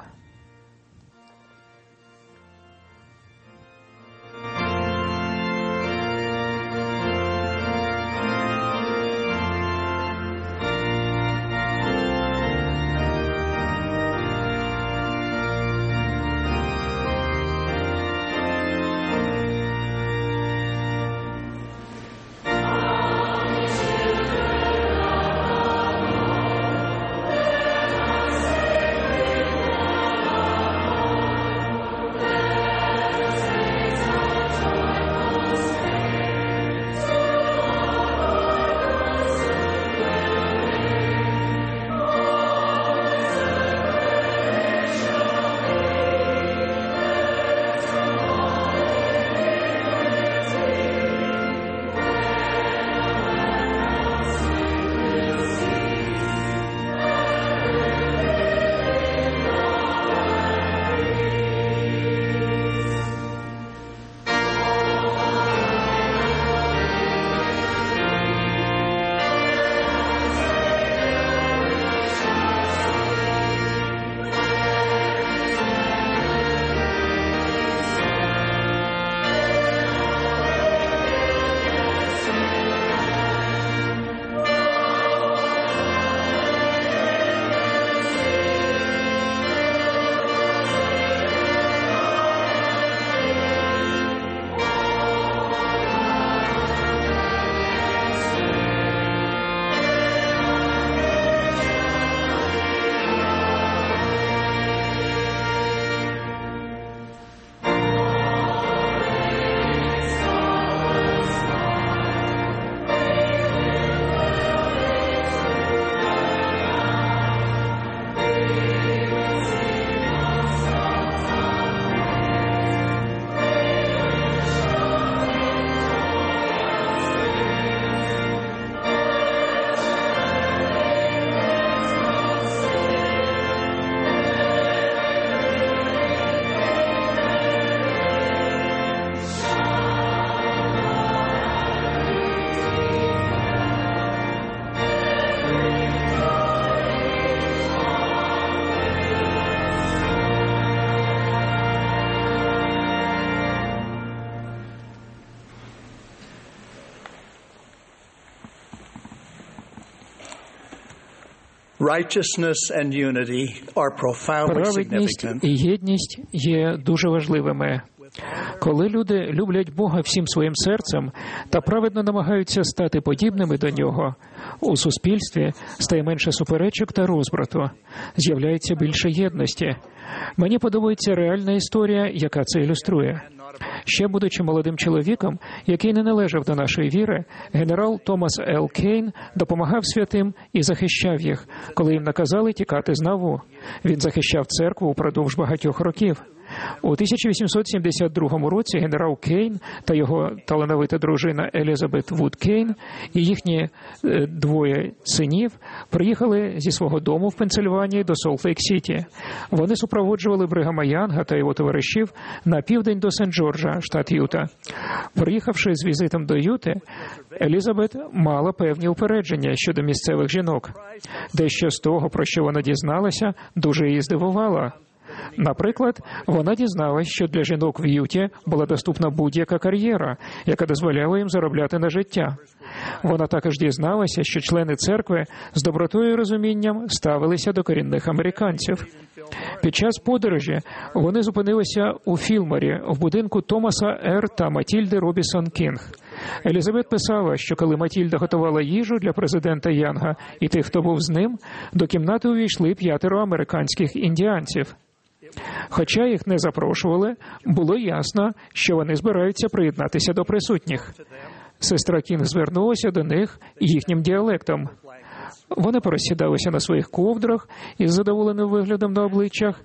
Праведність і єдність є дуже важливими. Коли люди люблять Бога всім своїм серцем та праведно намагаються стати подібними до Нього, у суспільстві стає менше суперечок та розбрату, з'являється більше єдності. Мені подобається реальна історія, яка це ілюструє. Ще будучи молодим чоловіком, який не належав до нашої віри, генерал Томас Л. Кейн допомагав святим і захищав їх, коли їм наказали тікати з Наву. Він захищав церкву упродовж багатьох років. У 1872 році генерал Кейн та його талановита дружина Елізабет Вуд Кейн і їхні двоє синів приїхали зі свого дому в Пенсильванії до Солт-Лейк-Сіті. Вони супроводжували Бригама Янга та його товаришів на південь до Сент-Джорджа, штат Юта. Приїхавши з візитом до Юти, Елізабет мала певні упередження щодо місцевих жінок. Дещо з того, про що вона дізналася, дуже її здивувало. Наприклад, вона дізналась, що для жінок в Юті була доступна будь-яка кар'єра, яка дозволяла їм заробляти на життя. Вона також дізналася, що члени церкви з добротою і розумінням ставилися до корінних американців. Під час подорожі вони зупинилися у Філморі, в будинку Томаса Р. та Матільди Робісон Кінг. Елізабет писала, що коли Матільда готувала їжу для президента Янга і тих, хто був з ним, до кімнати увійшли 5 американських індіанців. Хоча їх не запрошували, було ясно, що вони збираються приєднатися до присутніх. Сестра Кінг звернулася до них їхнім діалектом. Вони порозсідалися на своїх ковдрах із задоволеним виглядом на обличчях.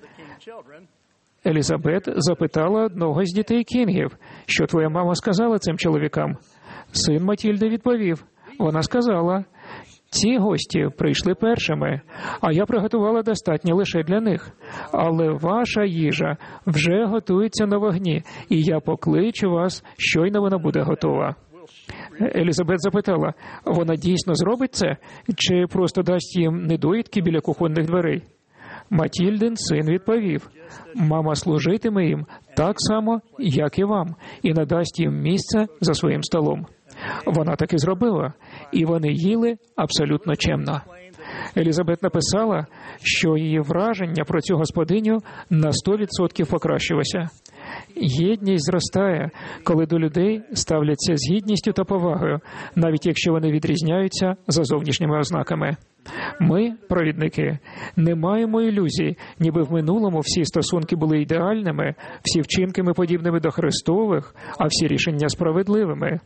Елізабет запитала одного з дітей Кінгів, що твоя мама сказала цим чоловікам. Син Матільди відповів. Вона сказала, ці гості прийшли першими, а я приготувала достатньо лише для них. Але ваша їжа вже готується на вогні, і я покличу вас, щойно вона буде готова. Елізабет запитала, вона дійсно зробить це, чи просто дасть їм недоїдки біля кухонних дверей? Матільдин син відповів, мама служитиме їм так само, як і вам, і надасть їм місце за своїм столом. Вона так і зробила, і вони їли абсолютно чемно. Елізабет написала, що її враження про цю господиню на 100% покращилося. Єдність зростає, коли до людей ставляться з гідністю та повагою, навіть якщо вони відрізняються за зовнішніми ознаками. Ми, провідники, не маємо ілюзій, ніби в минулому всі стосунки були ідеальними, всі вчинки подібними до Христових, а всі рішення справедливими.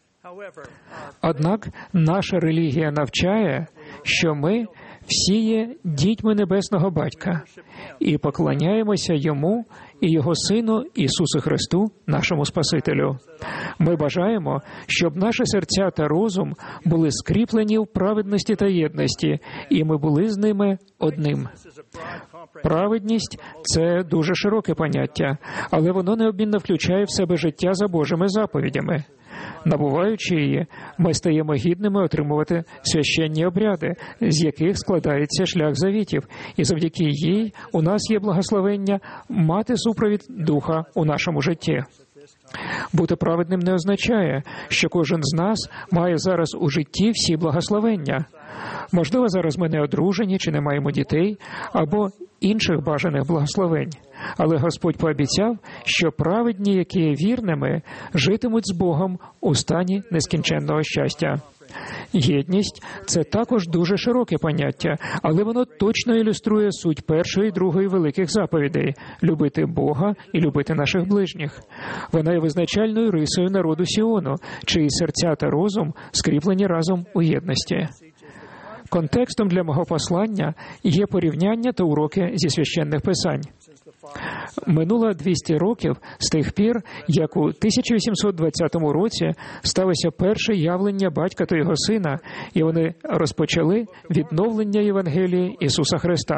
Однак наша релігія навчає, що ми всі є дітьми Небесного Батька і поклоняємося Йому і Його Сину Ісусу Христу, нашому Спасителю. Ми бажаємо, щоб наші серця та розум були скріплені в праведності та єдності, і ми були з ними одним. Праведність – це дуже широке поняття, але воно необмінно включає в себе життя за Божими заповідями. Набуваючи її, ми стаємо гідними отримувати священні обряди, з яких складається шлях завітів, і завдяки їй у нас є благословення мати супровід Духа у нашому житті. Бути праведним не означає, що кожен з нас має зараз у житті всі благословення. Можливо, зараз ми не одружені чи не маємо дітей, або інших бажаних благословень. Але Господь пообіцяв, що праведні, які є вірними, житимуть з Богом у стані нескінченного щастя. Єдність – це також дуже широке поняття, але воно точно ілюструє суть першої і другої великих заповідей – любити Бога і любити наших ближніх. Вона є визначальною рисою народу Сіону, чиї серця та розум скріплені разом у єдності. Контекстом для мого послання є порівняння та уроки зі священних писань. Минуло 200 років з тих пір, як у 1820 році сталося перше явлення батька та його сина, і вони розпочали відновлення Євангелії Ісуса Христа.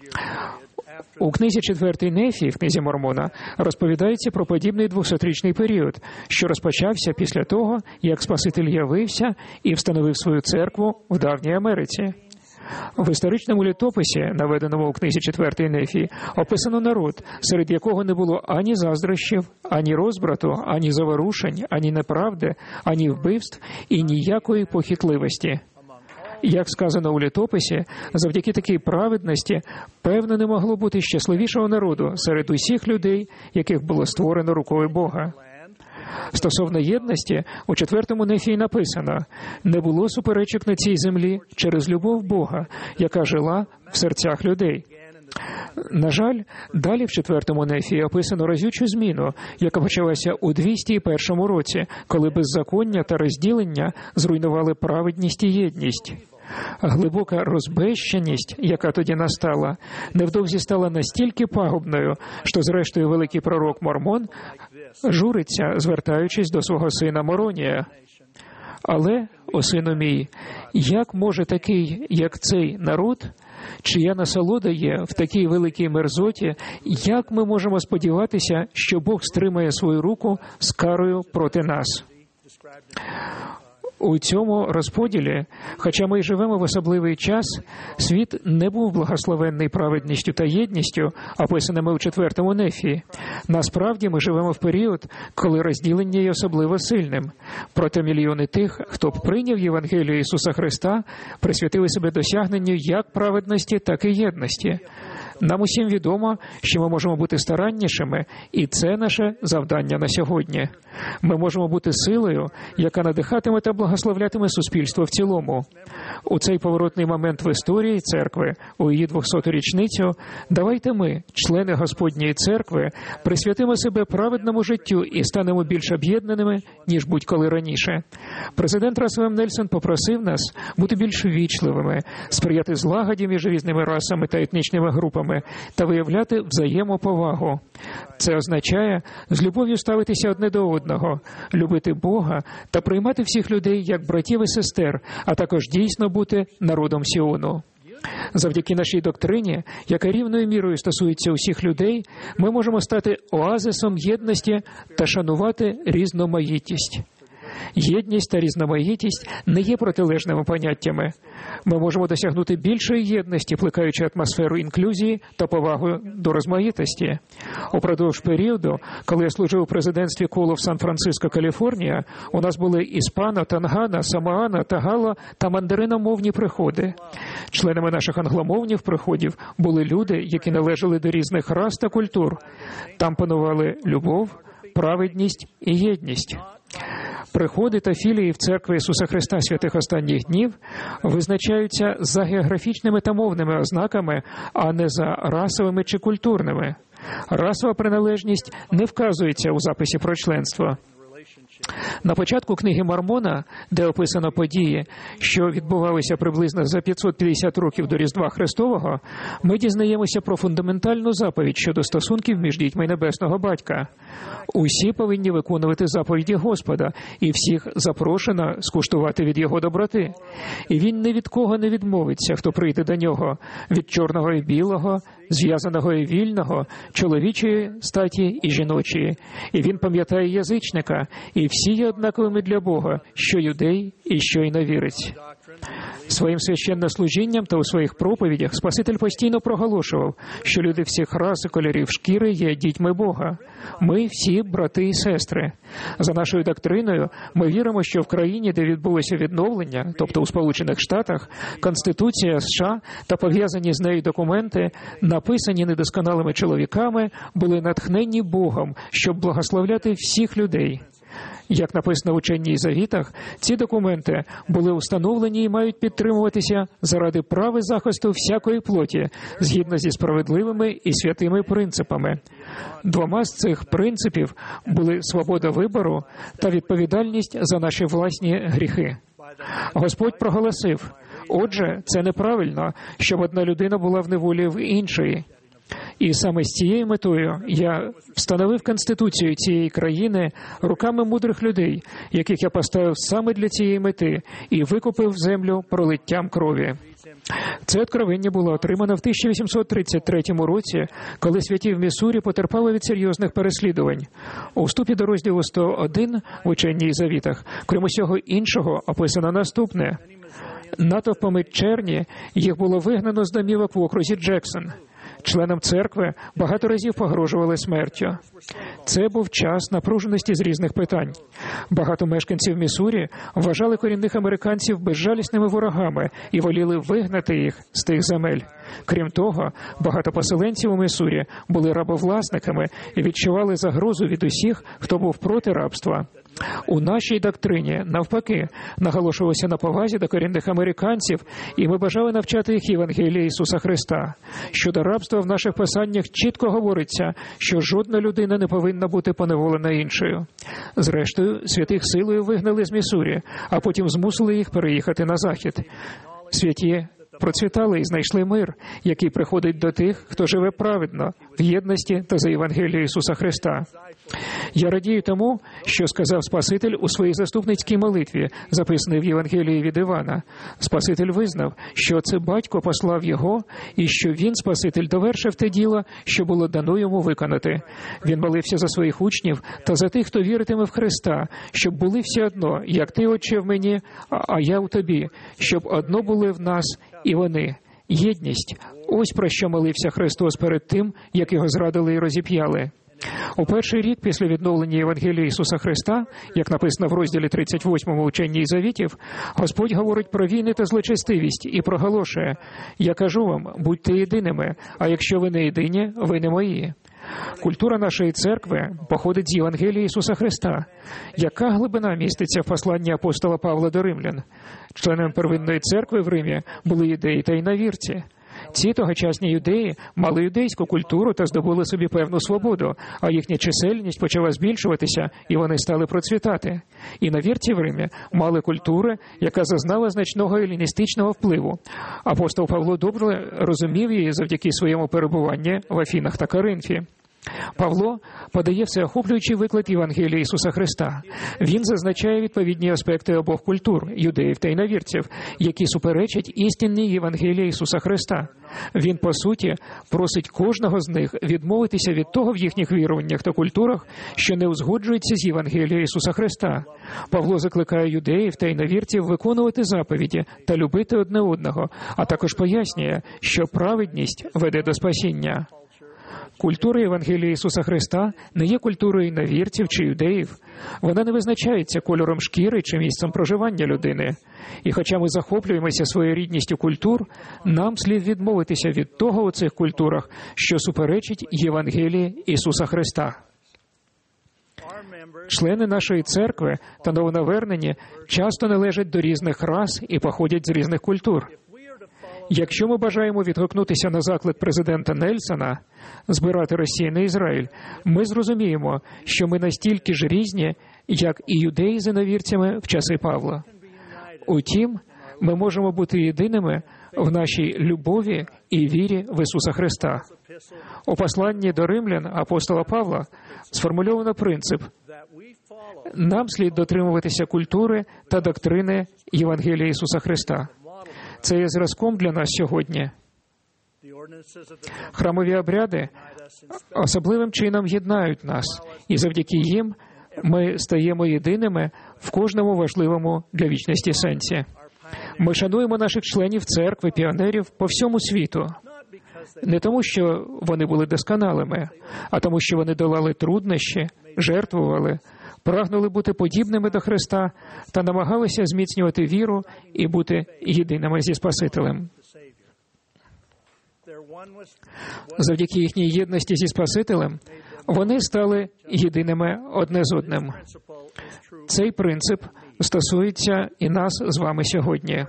У книзі 4 Нефії, в книзі Мормона, розповідається про подібний 200-річний період, що розпочався після того, як Спаситель явився і встановив свою церкву в давній Америці. В історичному літописі, наведеному у книзі 4 Нефії, описано народ, серед якого не було ані заздрощів, ані розбрату, ані заворушень, ані неправди, ані вбивств і ніякої похитливості. Як сказано у літописі, завдяки такій праведності, певно, не могло бути щасливішого народу серед усіх людей, яких було створено рукою Бога. Стосовно єдності, у 4-му Нефії написано: «Не було суперечок на цій землі через любов Бога, яка жила в серцях людей». На жаль, далі в 4-му Нефії описано разючу зміну, яка почалася у 201 році, коли беззаконня та розділення зруйнували праведність і єдність. Глибока розбещеність, яка тоді настала, невдовзі стала настільки пагубною, що зрештою великий пророк Мормон журиться, звертаючись до свого сина Моронія. «Але, о сину мій, як може такий, як цей народ, чия насолода є в такій великій мерзоті, як ми можемо сподіватися, що Бог стримає свою руку з карою проти нас?» У цьому розподілі, хоча ми й живемо в особливий час, світ не був благословенний праведністю та єдністю, описаними у 4-му Нефії. Насправді ми живемо в період, коли розділення є особливо сильним. Проте мільйони тих, хто б прийняв Євангелію Ісуса Христа, присвятили себе досягненню як праведності, так і єдності. Нам усім відомо, що ми можемо бути стараннішими, і це наше завдання на сьогодні. Ми можемо бути силою, яка надихатиме та благословлятиме суспільство в цілому. У цей поворотний момент в історії церкви, у її 200-ту річницю, давайте ми, члени Господньої церкви, присвятимо себе праведному життю і станемо більш об'єднаними, ніж будь-коли раніше. Президент Рассел Нельсон попросив нас бути більш ввічливими, сприяти злагоді між різними расами та етнічними групами та виявляти взаємоповагу. Це означає з любов'ю ставитися одне до одного, любити Бога та приймати всіх людей як братів і сестер, а також дійсно бути народом Сіону. Завдяки нашій доктрині, яка рівною мірою стосується усіх людей, ми можемо стати оазисом єдності та шанувати різноманітність. Єдність та різноманітність не є протилежними поняттями. Ми можемо досягнути більшої єдності, плекаючи атмосферу інклюзії та повагу до розмаїтості. Упродовж періоду, коли я служив у президентстві колу в Сан-Франциско, Каліфорнія, у нас були іспано, тангана, самоана, тагало та мандариномовні приходи. Членами наших англомовних приходів були люди, які належали до різних рас та культур. Там панували любов, праведність і єдність. Приходи та філії в Церкві Ісуса Христа святих останніх днів визначаються за географічними та мовними ознаками, а не за расовими чи культурними. Расова приналежність не вказується у записі про членство. На початку книги Мормона, де описано події, що відбувалися приблизно за 550 років до Різдва Христового, ми дізнаємося про фундаментальну заповідь щодо стосунків між дітьми Небесного Батька. Усі повинні виконувати заповіді Господа, і всіх запрошено скуштувати від Його доброти. І Він ні від кого не відмовиться, хто прийде до Нього, від чорного і білого, зв'язаного і вільного, чоловічої статі і жіночої. І Він пам'ятає язичника, і всі є однаковими для Бога, що юдей і що іновірець. Своїм священнослужінням та у своїх проповідях Спаситель постійно проголошував, що люди всіх рас і кольорів шкіри є дітьми Бога. Ми всі брати і сестри. За нашою доктриною, ми віримо, що в країні, де відбулося відновлення, тобто у Сполучених Штатах, Конституція США та пов'язані з нею документи, написані недосконалими чоловіками, були натхненні Богом, щоб благословляти всіх людей. Як написано в Ученні і Завітах, ці документи були установлені і мають підтримуватися заради права захисту всякої плоті, згідно зі справедливими і святими принципами. Двома з цих принципів були свобода вибору та відповідальність за наші власні гріхи. Господь проголосив: «Отже, це неправильно, щоб одна людина була в неволі в іншої». І саме з цією метою я встановив Конституцію цієї країни руками мудрих людей, яких я поставив саме для цієї мети, і викупив землю пролиттям крові. Це откровення було отримано в 1833 році, коли святі в Міссурі потерпали від серйозних переслідувань. У вступі до розділу 101 в Ученні і Завітах, крім усього іншого, описано наступне. Натовпами черні їх було вигнано з домівок в окрузі Джексон. Членам церкви багато разів погрожували смертю. Це був час напруженості з різних питань. Багато мешканців Міссурі вважали корінних американців безжалісними ворогами і воліли вигнати їх з тих земель. Крім того, багато поселенців у Міссурі були рабовласниками і відчували загрозу від усіх, хто був проти рабства. У нашій доктрині, навпаки, наголошувалося на повазі до корінних американців, і ми бажали навчати їх Євангелії Ісуса Христа. Щодо рабства в наших писаннях чітко говориться, що жодна людина не повинна бути поневолена іншою. Зрештою, святих силою вигнали з Міссурі, а потім змусили їх переїхати на захід. Святі процвітали і знайшли мир, який приходить до тих, хто живе праведно, в єдності та за Євангелією Ісуса Христа. Я радію тому, що сказав Спаситель у своїй заступницькій молитві, записаній в Євангелії від Івана. Спаситель визнав, що це Батько послав його, і що він, Спаситель, довершив те діло, що було дано йому виконати. Він молився за своїх учнів та за тих, хто віритиме в Христа, щоб були всі одно, як ти, Отче, в мені, а я у тобі, щоб одно були в нас і вони. Єдність – ось про що молився Христос перед тим, як його зрадили і розіп'яли. У перший рік після відновлення Євангелії Ісуса Христа, як написано в розділі 38 Учення і Завітів, Господь говорить про війни та злочестивість і проголошує: «Я кажу вам, будьте єдиними, а якщо ви не єдині, ви не мої». Культура нашої церкви походить з Євангелії Ісуса Христа. Яка глибина міститься в посланні апостола Павла до римлян? Членами первинної церкви в Римі були юдеї та іновірці. Ці тогочасні юдеї мали юдейську культуру та здобули собі певну свободу, а їхня чисельність почала збільшуватися, і вони стали процвітати. Іновірці в Римі мали культуру, яка зазнала значного еліністичного впливу. Апостол Павло добре розумів її завдяки своєму перебуванню в Афінах та Коринфі. Павло подає всеохоплюючий виклад Євангелії Ісуса Христа. Він зазначає відповідні аспекти обох культур – юдеїв та іновірців, які суперечать істинній Євангелії Ісуса Христа. Він, по суті, просить кожного з них відмовитися від того в їхніх віруваннях та культурах, що не узгоджується з Євангелією Ісуса Христа. Павло закликає юдеїв та іновірців виконувати заповіді та любити одне одного, а також пояснює, що праведність веде до спасіння. Культура Євангелії Ісуса Христа не є культурою іновірців чи юдеїв. Вона не визначається кольором шкіри чи місцем проживання людини. І хоча ми захоплюємося своєю рідністю культур, нам слід відмовитися від того у цих культурах, що суперечить Євангелії Ісуса Христа. Члени нашої церкви та новонавернені часто належать до різних рас і походять з різних культур. Якщо ми бажаємо відгукнутися на заклик президента Нельсона збирати розсіяний Ізраїль, ми зрозуміємо, що ми настільки ж різні, як і юдеї з іновірцями в часи Павла. Утім, ми можемо бути єдиними в нашій любові і вірі в Ісуса Христа. У посланні до римлян апостола Павла сформульовано принцип: нам слід дотримуватися культури та доктрини Євангелія Ісуса Христа. Це є зразком для нас сьогодні. Храмові обряди особливим чином єднають нас, і завдяки їм ми стаємо єдиними в кожному важливому для вічності сенсі. Ми шануємо наших членів церкви, піонерів по всьому світу. Не тому, що вони були досконалими, а тому, що вони долали труднощі, жертвували, прагнули бути подібними до Христа та намагалися зміцнювати віру і бути єдиними зі Спасителем. Завдяки їхній єдності зі Спасителем вони стали єдиними одне з одним. Цей принцип стосується і нас з вами сьогодні.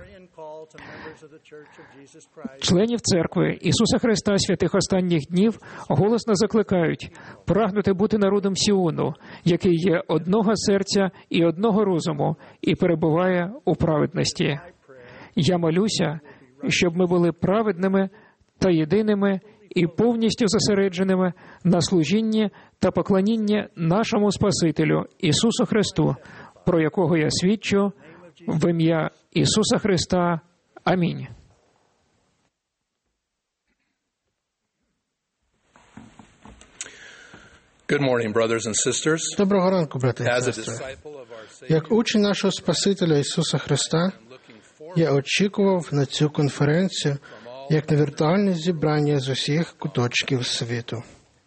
Членів церкви Ісуса Христа святих останніх днів голосно закликають прагнути бути народом Сіону, який є одного серця і одного розуму і перебуває у праведності. Я молюся, щоб ми були праведними та єдиними і повністю зосередженими на служінні та поклонінні нашому Спасителю Ісусу Христу, про якого я свідчу в ім'я Ісуса Христа. Амінь. Good morning, brothers and sisters. Доброго ранку, брати і сестри. Як учень нашого Спасителя Ісуса Христа, я очікував на цю конференцію як на віртуальне зібрання з усіх куточків світу.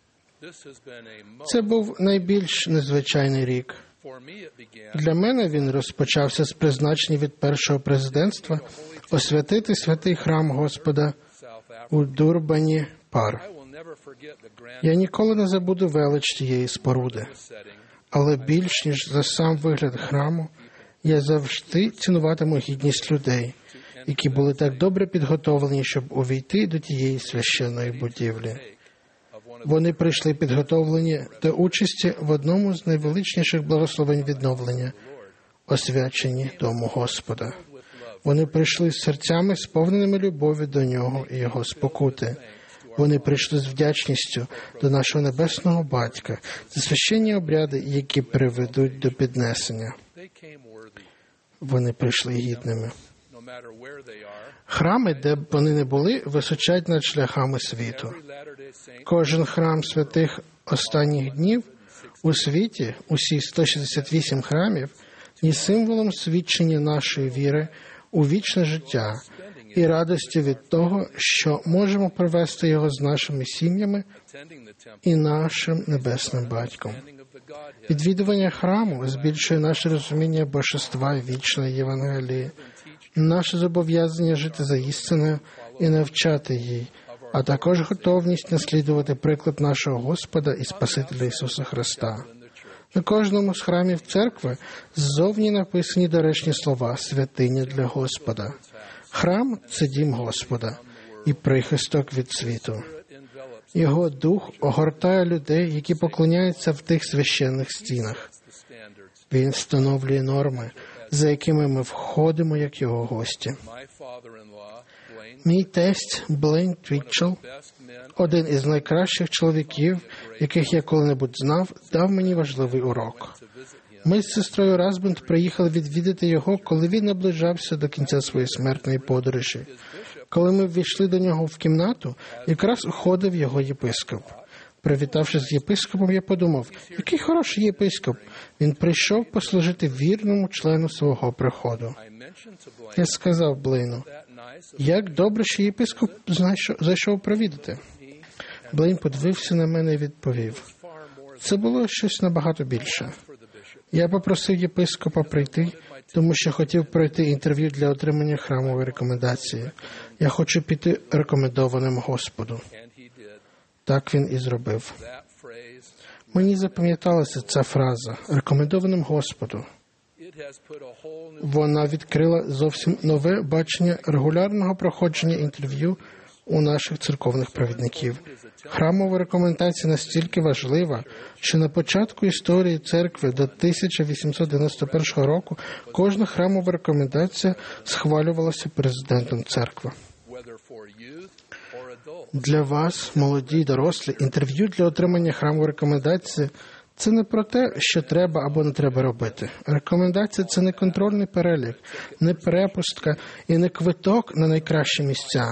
Це був найбільш незвичайний рік. Для мене він розпочався з призначення від першого президентства освятити святий храм Господа у Дурбані, ПАР. Я ніколи не забуду велич тієї споруди. Але більш ніж за сам вигляд храму, я завжди цінуватиму гідність людей, які були так добре підготовлені, щоб увійти до тієї священної будівлі. Вони прийшли підготовлені до участі в одному з найвеличніших благословень відновлення – освяченні дому Господа. Вони прийшли з серцями, сповненими любові до Нього і Його спокути. Вони прийшли з вдячністю до нашого Небесного Батька за священні обряди, які приведуть до піднесення. Вони прийшли гідними. Храми, де б вони не були, височать над шляхами світу. Кожен храм святих останніх днів у світі, усі 168 храмів, є символом свідчення нашої віри у вічне життя і радості від того, що можемо провести його з нашими сім'ями і нашим Небесним Батьком. Відвідування храму збільшує наше розуміння божества і вічної Євангелії, наше зобов'язання жити за істиною і навчати їй, а також готовність наслідувати приклад нашого Господа і Спасителя Ісуса Христа. На кожному з храмів церкви ззовні написані доречні слова «Святиня для Господа». Храм – це дім Господа і прихисток від світу. Його дух огортає людей, які поклоняються в тих священних стінах. Він встановлює норми, за якими ми входимо як його гості. Мій тесть Блейн Твітчелл, один із найкращих чоловіків, яких я коли-небудь знав, дав мені важливий урок. Ми з сестрою Расбунд приїхали відвідати його, коли він наближався до кінця своєї смертної подорожі. Коли ми ввійшли до нього в кімнату, якраз уходив його єпископ. Привітавшись з єпископом, я подумав, який хороший єпископ. Він прийшов послужити вірному члену свого приходу. Я сказав Блейну, як добре, що єпископ зайшов провідати. Блейн подивився на мене і відповів, це було щось набагато більше. Я попросив єпископа прийти, тому що хотів пройти інтерв'ю для отримання храмової рекомендації. Я хочу піти рекомендованим Господу. Так він і зробив. Мені запам'яталася ця фраза «рекомендованим Господу». Вона відкрила зовсім нове бачення регулярного проходження інтерв'ю у наших церковних провідників. Храмова рекомендація настільки важлива, що на початку історії церкви до 1891 року кожна храмова рекомендація схвалювалася президентом церкви. Для вас, молоді й дорослі, інтерв'ю для отримання храмової рекомендації – це не про те, що треба або не треба робити. Рекомендація – це не контрольний перелік, не перепустка і не квиток на найкращі місця.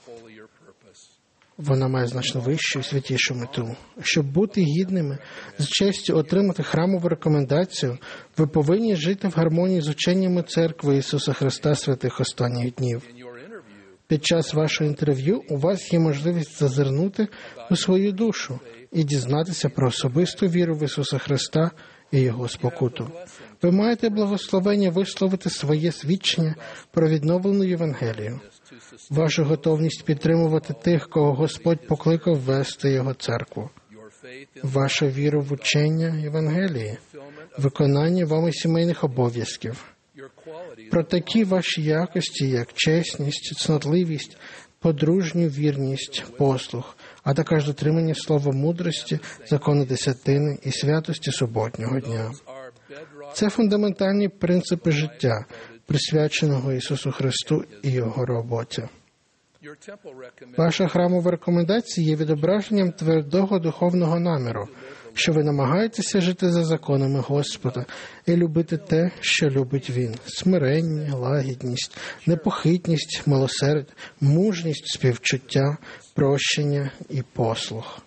Вона має значно вищу і святішу мету. Щоб бути гідними, з честю отримати храмову рекомендацію, ви повинні жити в гармонії з ученнями Церкви Ісуса Христа святих останніх днів. Під час вашого інтерв'ю у вас є можливість зазирнути у свою душу і дізнатися про особисту віру в Ісуса Христа і Його спокуту. Ви маєте благословення висловити своє свідчення про відновлену Євангелію. Вашу готовність підтримувати тих, кого Господь покликав вести Його церкву. Ваша віра в учення Євангелії, виконання вами сімейних обов'язків. Про такі ваші якості, як чесність, цнотливість, подружню вірність, послух, а також дотримання слова мудрості, закону десятини і святості суботнього дня. Це фундаментальні принципи життя, присвяченого Ісусу Христу і Його роботі. Ваша храмова рекомендація є відображенням твердого духовного наміру, що ви намагаєтеся жити за законами Господа і любити те, що любить Він – смирення, лагідність, непохитність, милосердя, мужність, співчуття, прощення і послух.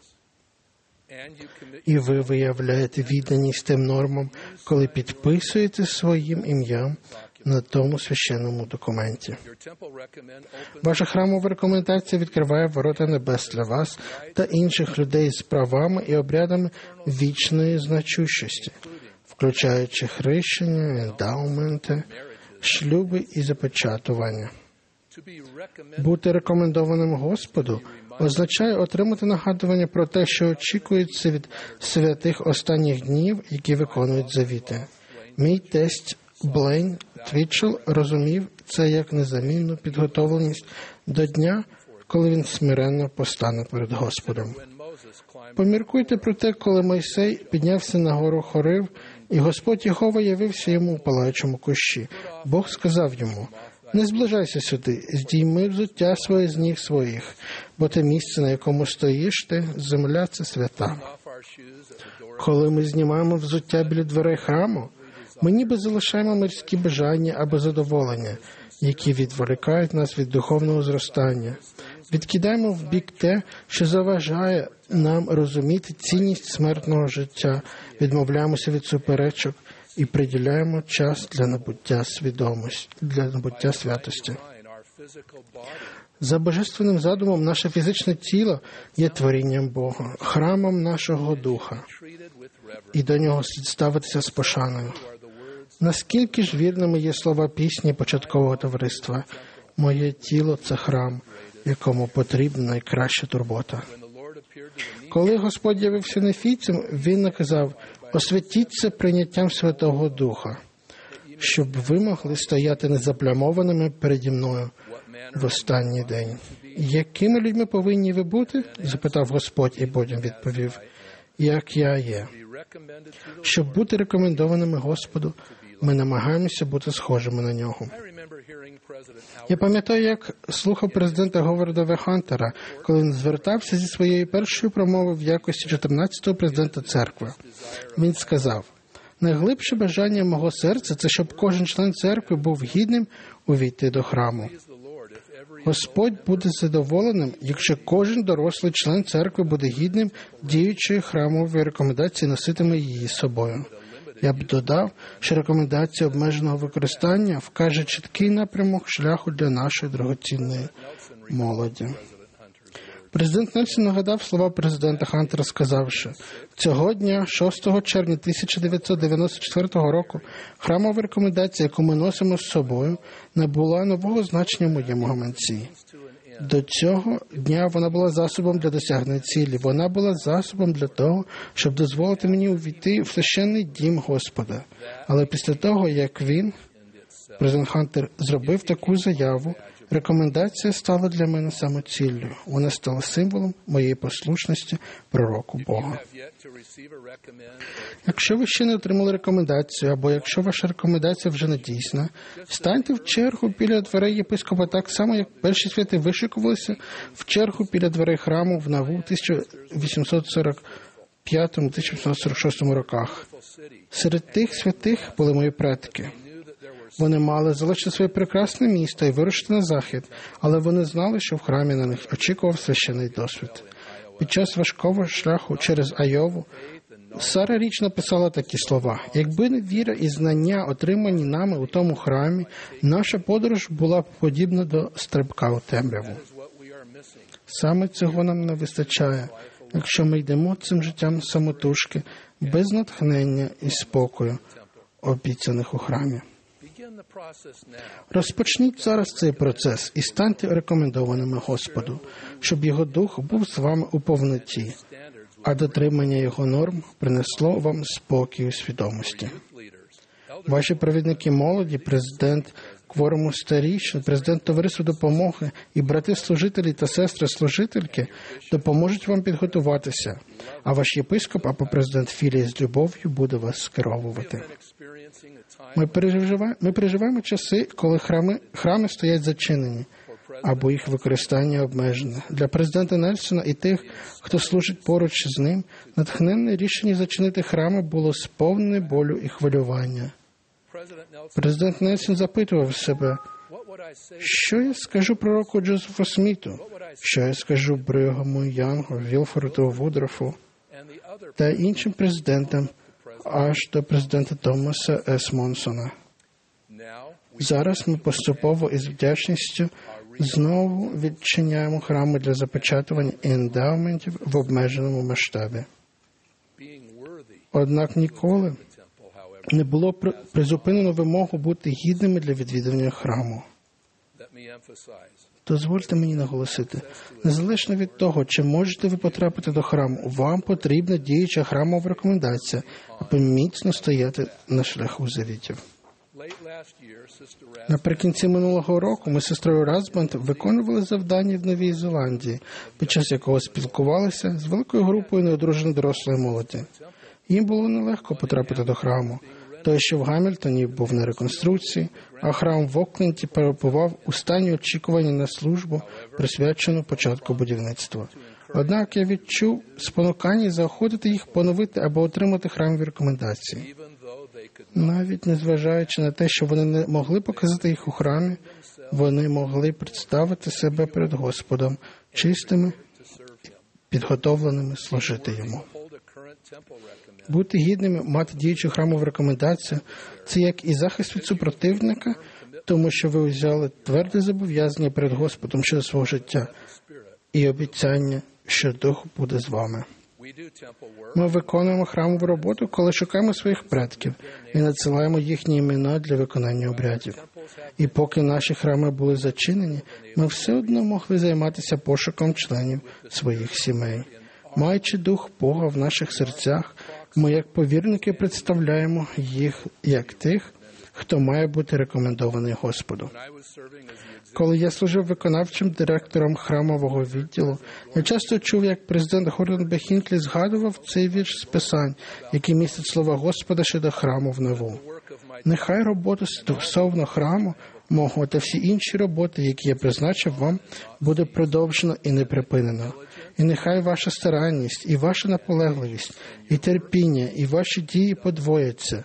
І ви виявляєте відданість тим нормам, коли підписуєте своїм ім'ям на тому священному документі. Ваша храмова рекомендація відкриває ворота небес для вас та інших людей з правами і обрядами вічної значущості, включаючи хрещення, ендаументи, шлюби і запечатування. Бути рекомендованим Господу означає отримати нагадування про те, що очікується від святих останніх днів, які виконують завіти. Мій тесть Блейн Твітчелл розумів це як незамінну підготовленість до дня, коли він смиренно постане перед Господом. Поміркуйте про те, коли Мойсей піднявся на гору Хорив, і Господь Єгова явився йому у палаючому кущі. Бог сказав йому: «Не зближайся сюди, здійми взуття своє з ніг своїх, бо те місце, на якому стоїш ти, земля – це свята». Коли ми знімаємо взуття біля дверей храму, ми ніби залишаємо мирські бажання або задоволення, які відволікають нас від духовного зростання. Відкидаємо в бік те, що заважає нам розуміти цінність смертного життя, відмовляємося від суперечок і приділяємо час для набуття святості. За божественним задумом, наше фізичне тіло є творінням Бога, храмом нашого духа, і до нього слід ставитися з пошаною. Наскільки ж вірними є слова пісні початкового товариства: «Моє тіло – це храм, якому потрібна найкраща турбота». Коли Господь явився нефійцям, Він наказав: «Освятіть це прийняттям Святого Духа, щоб ви могли стояти незаплямованими переді мною в останній день». «Якими людьми повинні ви бути?» – запитав Господь, і потім відповів: «Як я є». Щоб бути рекомендованими Господу, ми намагаємося бути схожими на Нього. Я пам'ятаю, як слухав президента Говарда В. Хантера, коли він звертався зі своєю першою промовою в якості 14-го президента церкви. Він сказав: «Найглибше бажання мого серця – це щоб кожен член церкви був гідним увійти до храму. Господь буде задоволеним, якщо кожен дорослий член церкви буде гідним діючої храмової рекомендації, носитиме її з собою». Я б додав, що рекомендація обмеженого використання вкаже чіткий напрямок шляху для нашої дорогоцінної молоді. Президент Нельсон нагадав слова президента Хантера, сказавши: «Цього дня, 6 червня 1994 року, храмова рекомендація, яку ми носимо з собою, набула нового значення в моєму гаманці. До цього дня вона була засобом для досягнення цілі. Вона була засобом для того, щоб дозволити мені увійти в священний дім Господа. Але після того, як президент Хантер, зробив таку заяву, рекомендація стала для мене самоціллю. Вона стала символом моєї послушності пророку Бога». Якщо ви ще не отримали рекомендацію, або якщо ваша рекомендація вже не дійсна, станьте в чергу біля дверей єпископа так само, як перші святи вишикувалися в чергу біля дверей храму в Наву в 1845-1846 роках. Серед тих святих були мої предки. Вони мали залишити своє прекрасне місто і вирушити на захід, але вони знали, що в храмі на них очікував священний досвід. Під час важкого шляху через Айову Сара Річ написала такі слова: «Якби не віра і знання, отримані нами у тому храмі, наша подорож була б подібна до стрибка у темряву». Саме цього нам не вистачає, якщо ми йдемо цим життям самотужки, без натхнення і спокою, обіцяних у храмі. Розпочніть зараз цей процес і станьте рекомендованими Господу, щоб Його Дух був з вами у повноті, а дотримання Його норм принесло вам спокій у свідомості. Ваші провідники молоді, президент кворуму старішин, президент товариства допомоги і брати-служителі та сестри-служительки допоможуть вам підготуватися, а ваш єпископ або президент філії з любов'ю буде вас скеровувати. Ми переживаємо часи, коли храми стоять зачинені, або їх використання обмежене. Для президента Нельсона і тих, хто служить поруч з ним, натхненне рішення зачинити храми було сповнене болю і хвилювання. Президент Нельсон запитував себе: що я скажу пророку Джозефу Сміту, що я скажу Бригаму Янгу, Вілфорду Вудрофу та іншим президентам, аж до президента Томаса С. Монсона. Зараз ми поступово із вдячністю знову відчиняємо храми для запечатування і ендаументів в обмеженому масштабі. Однак ніколи не було призупинено вимогу бути гідними для відвідування храму. Дозвольте мені наголосити, незалежно від того, чи можете ви потрапити до храму, вам потрібна діюча храмова рекомендація, аби міцно стояти на шляху завітів. Наприкінці минулого року ми з сестрою Расбанд виконували завдання в Новій Зеландії, під час якого спілкувалися з великою групою неодруженої дорослої молоді. Їм було нелегко потрапити до храму. Той, що в Гамільтоні, був на реконструкції, а храм в Окленді перебував у стані очікування на службу, присвячену початку будівництва. Однак я відчув спонукання заохотити їх поновити або отримати храмові рекомендації. Навіть незважаючи на те, що вони не могли показати їх у храмі, вони могли представити себе перед Господом чистими, підготовленими служити Йому. Бути гідними, мати діючу храмову рекомендацію – це як і захист від супротивника, тому що ви взяли тверде зобов'язання перед Господом щодо свого життя і обіцяння, що Дух буде з вами. Ми виконуємо храмову роботу, коли шукаємо своїх предків і надсилаємо їхні імена для виконання обрядів. І поки наші храми були зачинені, ми все одно могли займатися пошуком членів своїх сімей. Маючи Дух Бога в наших серцях, ми як повірники представляємо їх як тих, хто має бути рекомендований Господу. Коли я служив виконавчим директором храмового відділу, я часто чув, як президент Гордон Б. Хінклі згадував цей вірш з Писань, який містить слова Господа щодо храму в Нову. «Нехай робота стосовно храму мого та всі інші роботи, які я призначив вам, буде продовжено і не припинено. І нехай ваша старанність, і ваша наполегливість, і терпіння, і ваші дії подвояться.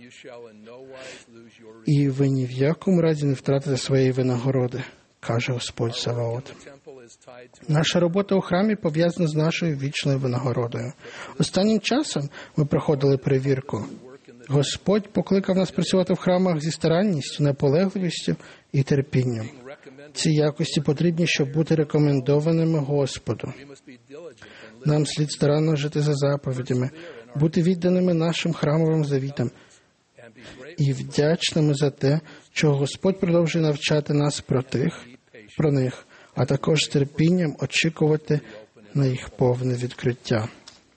І ви ні в якому разі не втратите своєї винагороди», каже Господь Саваот. Наша робота у храмі пов'язана з нашою вічною винагородою. Останнім часом ми проходили перевірку. Господь покликав нас працювати в храмах зі старанністю, наполегливістю і терпінням. Ці якості потрібні, щоб бути рекомендованими Господу. Нам слід старанно жити за заповідями, бути відданими нашим храмовим завітам і вдячними за те, що Господь продовжує навчати нас про них, а також з терпінням очікувати на їх повне відкриття.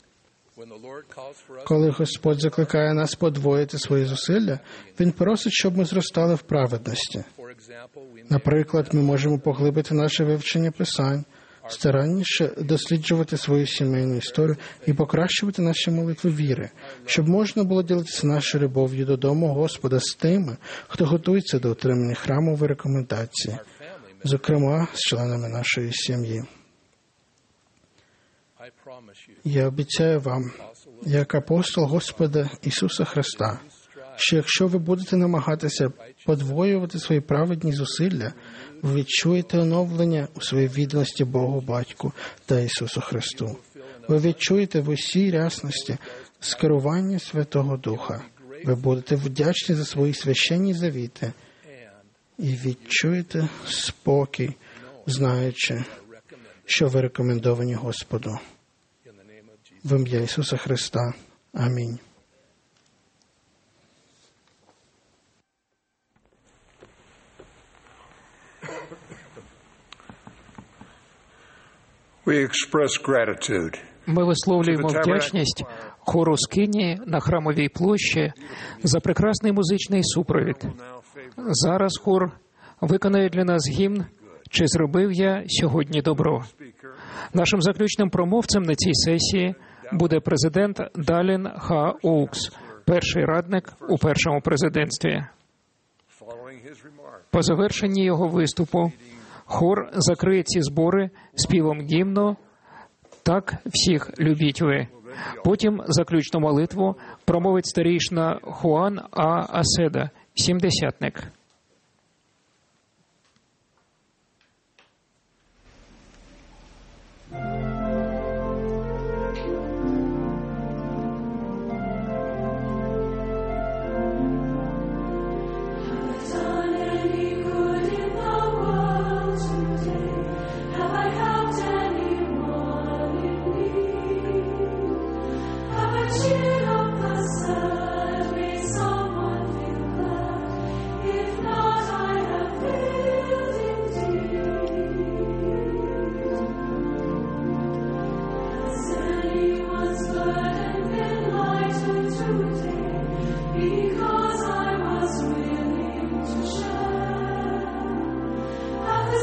Коли Господь закликає нас подвоїти свої зусилля, Він просить, щоб ми зростали в праведності. Наприклад, ми можемо поглибити наше вивчення Писань, старанніше досліджувати свою сімейну історію і покращувати наші молитви віри, щоб можна було ділитися нашою любов'ю додому Господа з тими, хто готується до отримання храмової рекомендації, зокрема з членами нашої сім'ї. Я обіцяю вам, як апостол Господа Ісуса Христа, що якщо ви будете намагатися подвоювати свої праведні зусилля, ви відчуєте оновлення у своїй відданості Богу Батьку та Ісусу Христу. Ви відчуєте в усій рясності скерування Святого Духа. Ви будете вдячні за свої священні завіти і відчуєте спокій, знаючи, що ви рекомендовані Господу. В ім'я Ісуса Христа. Амінь. Ми висловлюємо вдячність хору Скинії на Храмовій площі за прекрасний музичний супровід. Зараз хор виконає для нас гімн «Чи зробив я сьогодні добро?». Нашим заключним промовцем на цій сесії буде президент Далін Ха Оукс, перший радник у першому президентстві. По завершенні його виступу хор закриє ці збори співом гімну «Так всіх любіть ви». Потім заключну молитву промовить старійшина Хуан А. Аседа, сімдесятник. Amen.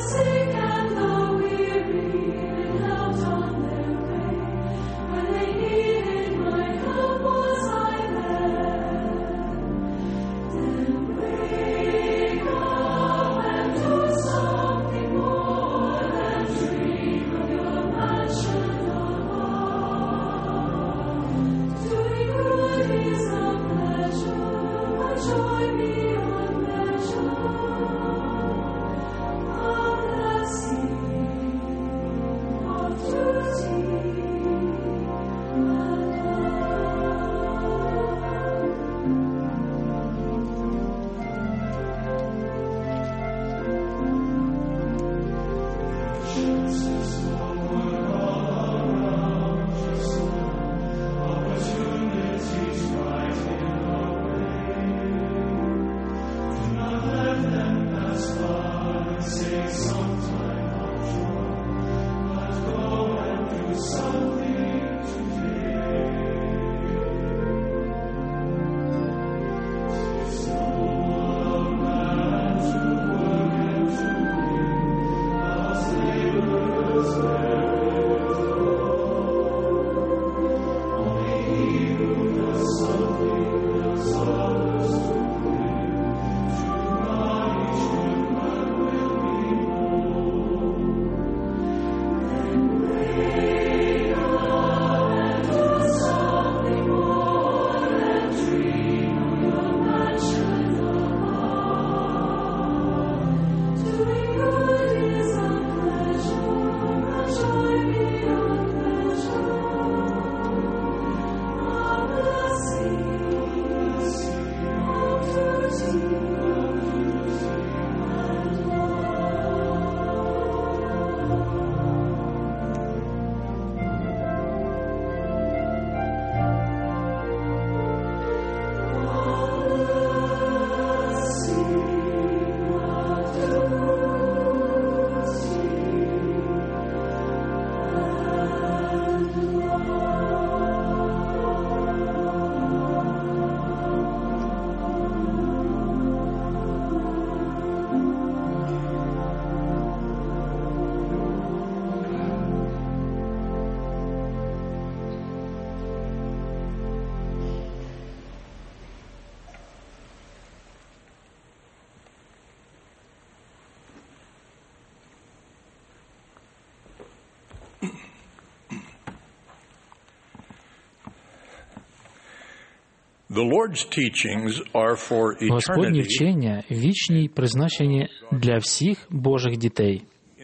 Господні вчення вічні й призначені для всіх Божих дітей.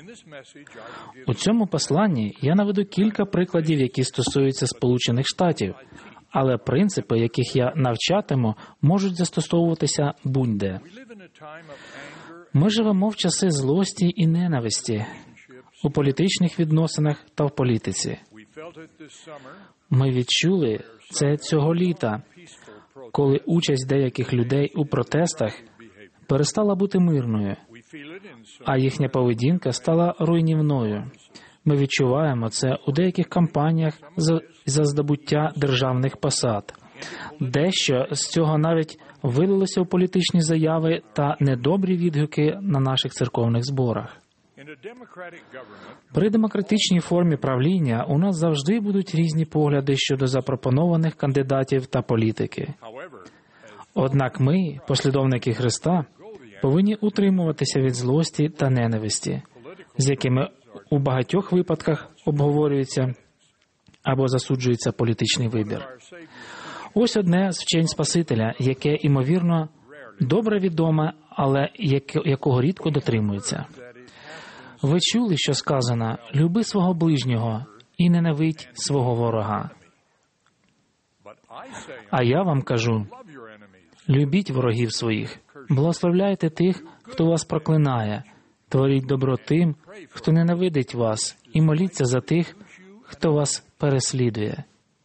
У цьому посланні я наведу кілька прикладів, які стосуються Сполучених Штатів, але принципи, яких я навчатиму, можуть застосовуватися будь-де. Ми живемо в часи злості і ненависті у політичних відносинах та в політиці. Ми відчули це цього літа, коли участь деяких людей у протестах перестала бути мирною, а їхня поведінка стала руйнівною. Ми відчуваємо це у деяких кампаніях за здобуття державних посад. Дещо з цього навіть вилилося в політичні заяви та недобрі відгуки на наших церковних зборах. При демократичній формі правління у нас завжди будуть різні погляди щодо запропонованих кандидатів та політики. Однак ми, послідовники Христа, повинні утримуватися від злості та ненависті, з якими у багатьох випадках обговорюється або засуджується політичний вибір. Ось одне з вчень Спасителя, яке, ймовірно, добре відоме, але якого рідко дотримується. Ви чули, що сказано: «Люби свого ближнього і ненавидь свого ворога». А я вам кажу: любіть ворогів своїх, благословляйте тих, хто вас проклинає, творіть добро тим, хто ненавидить вас, і моліться за тих, хто вас переслідує.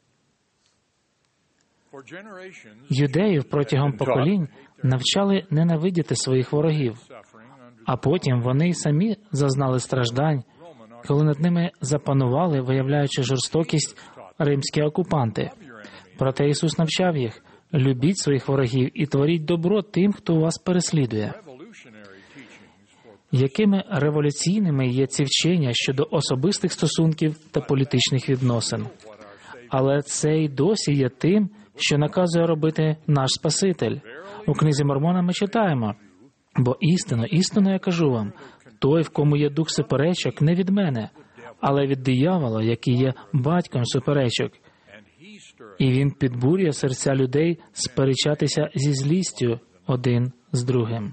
Юдеїв протягом поколінь навчали ненавидіти своїх ворогів, а потім вони й самі зазнали страждань, коли над ними запанували, виявляючи жорстокість, римські окупанти. Проте Ісус навчав їх: любіть своїх ворогів і творіть добро тим, хто вас переслідує. якими революційними є ці вчення щодо особистих стосунків та політичних відносин. Але це й досі є тим, що наказує робити наш Спаситель. У книзі Мормона ми читаємо: «Бо істинно я кажу вам, той, в кому є дух суперечок, не від мене, але від диявола, який є батьком суперечок. І він підбурює серця людей сперечатися зі злістю один з другим».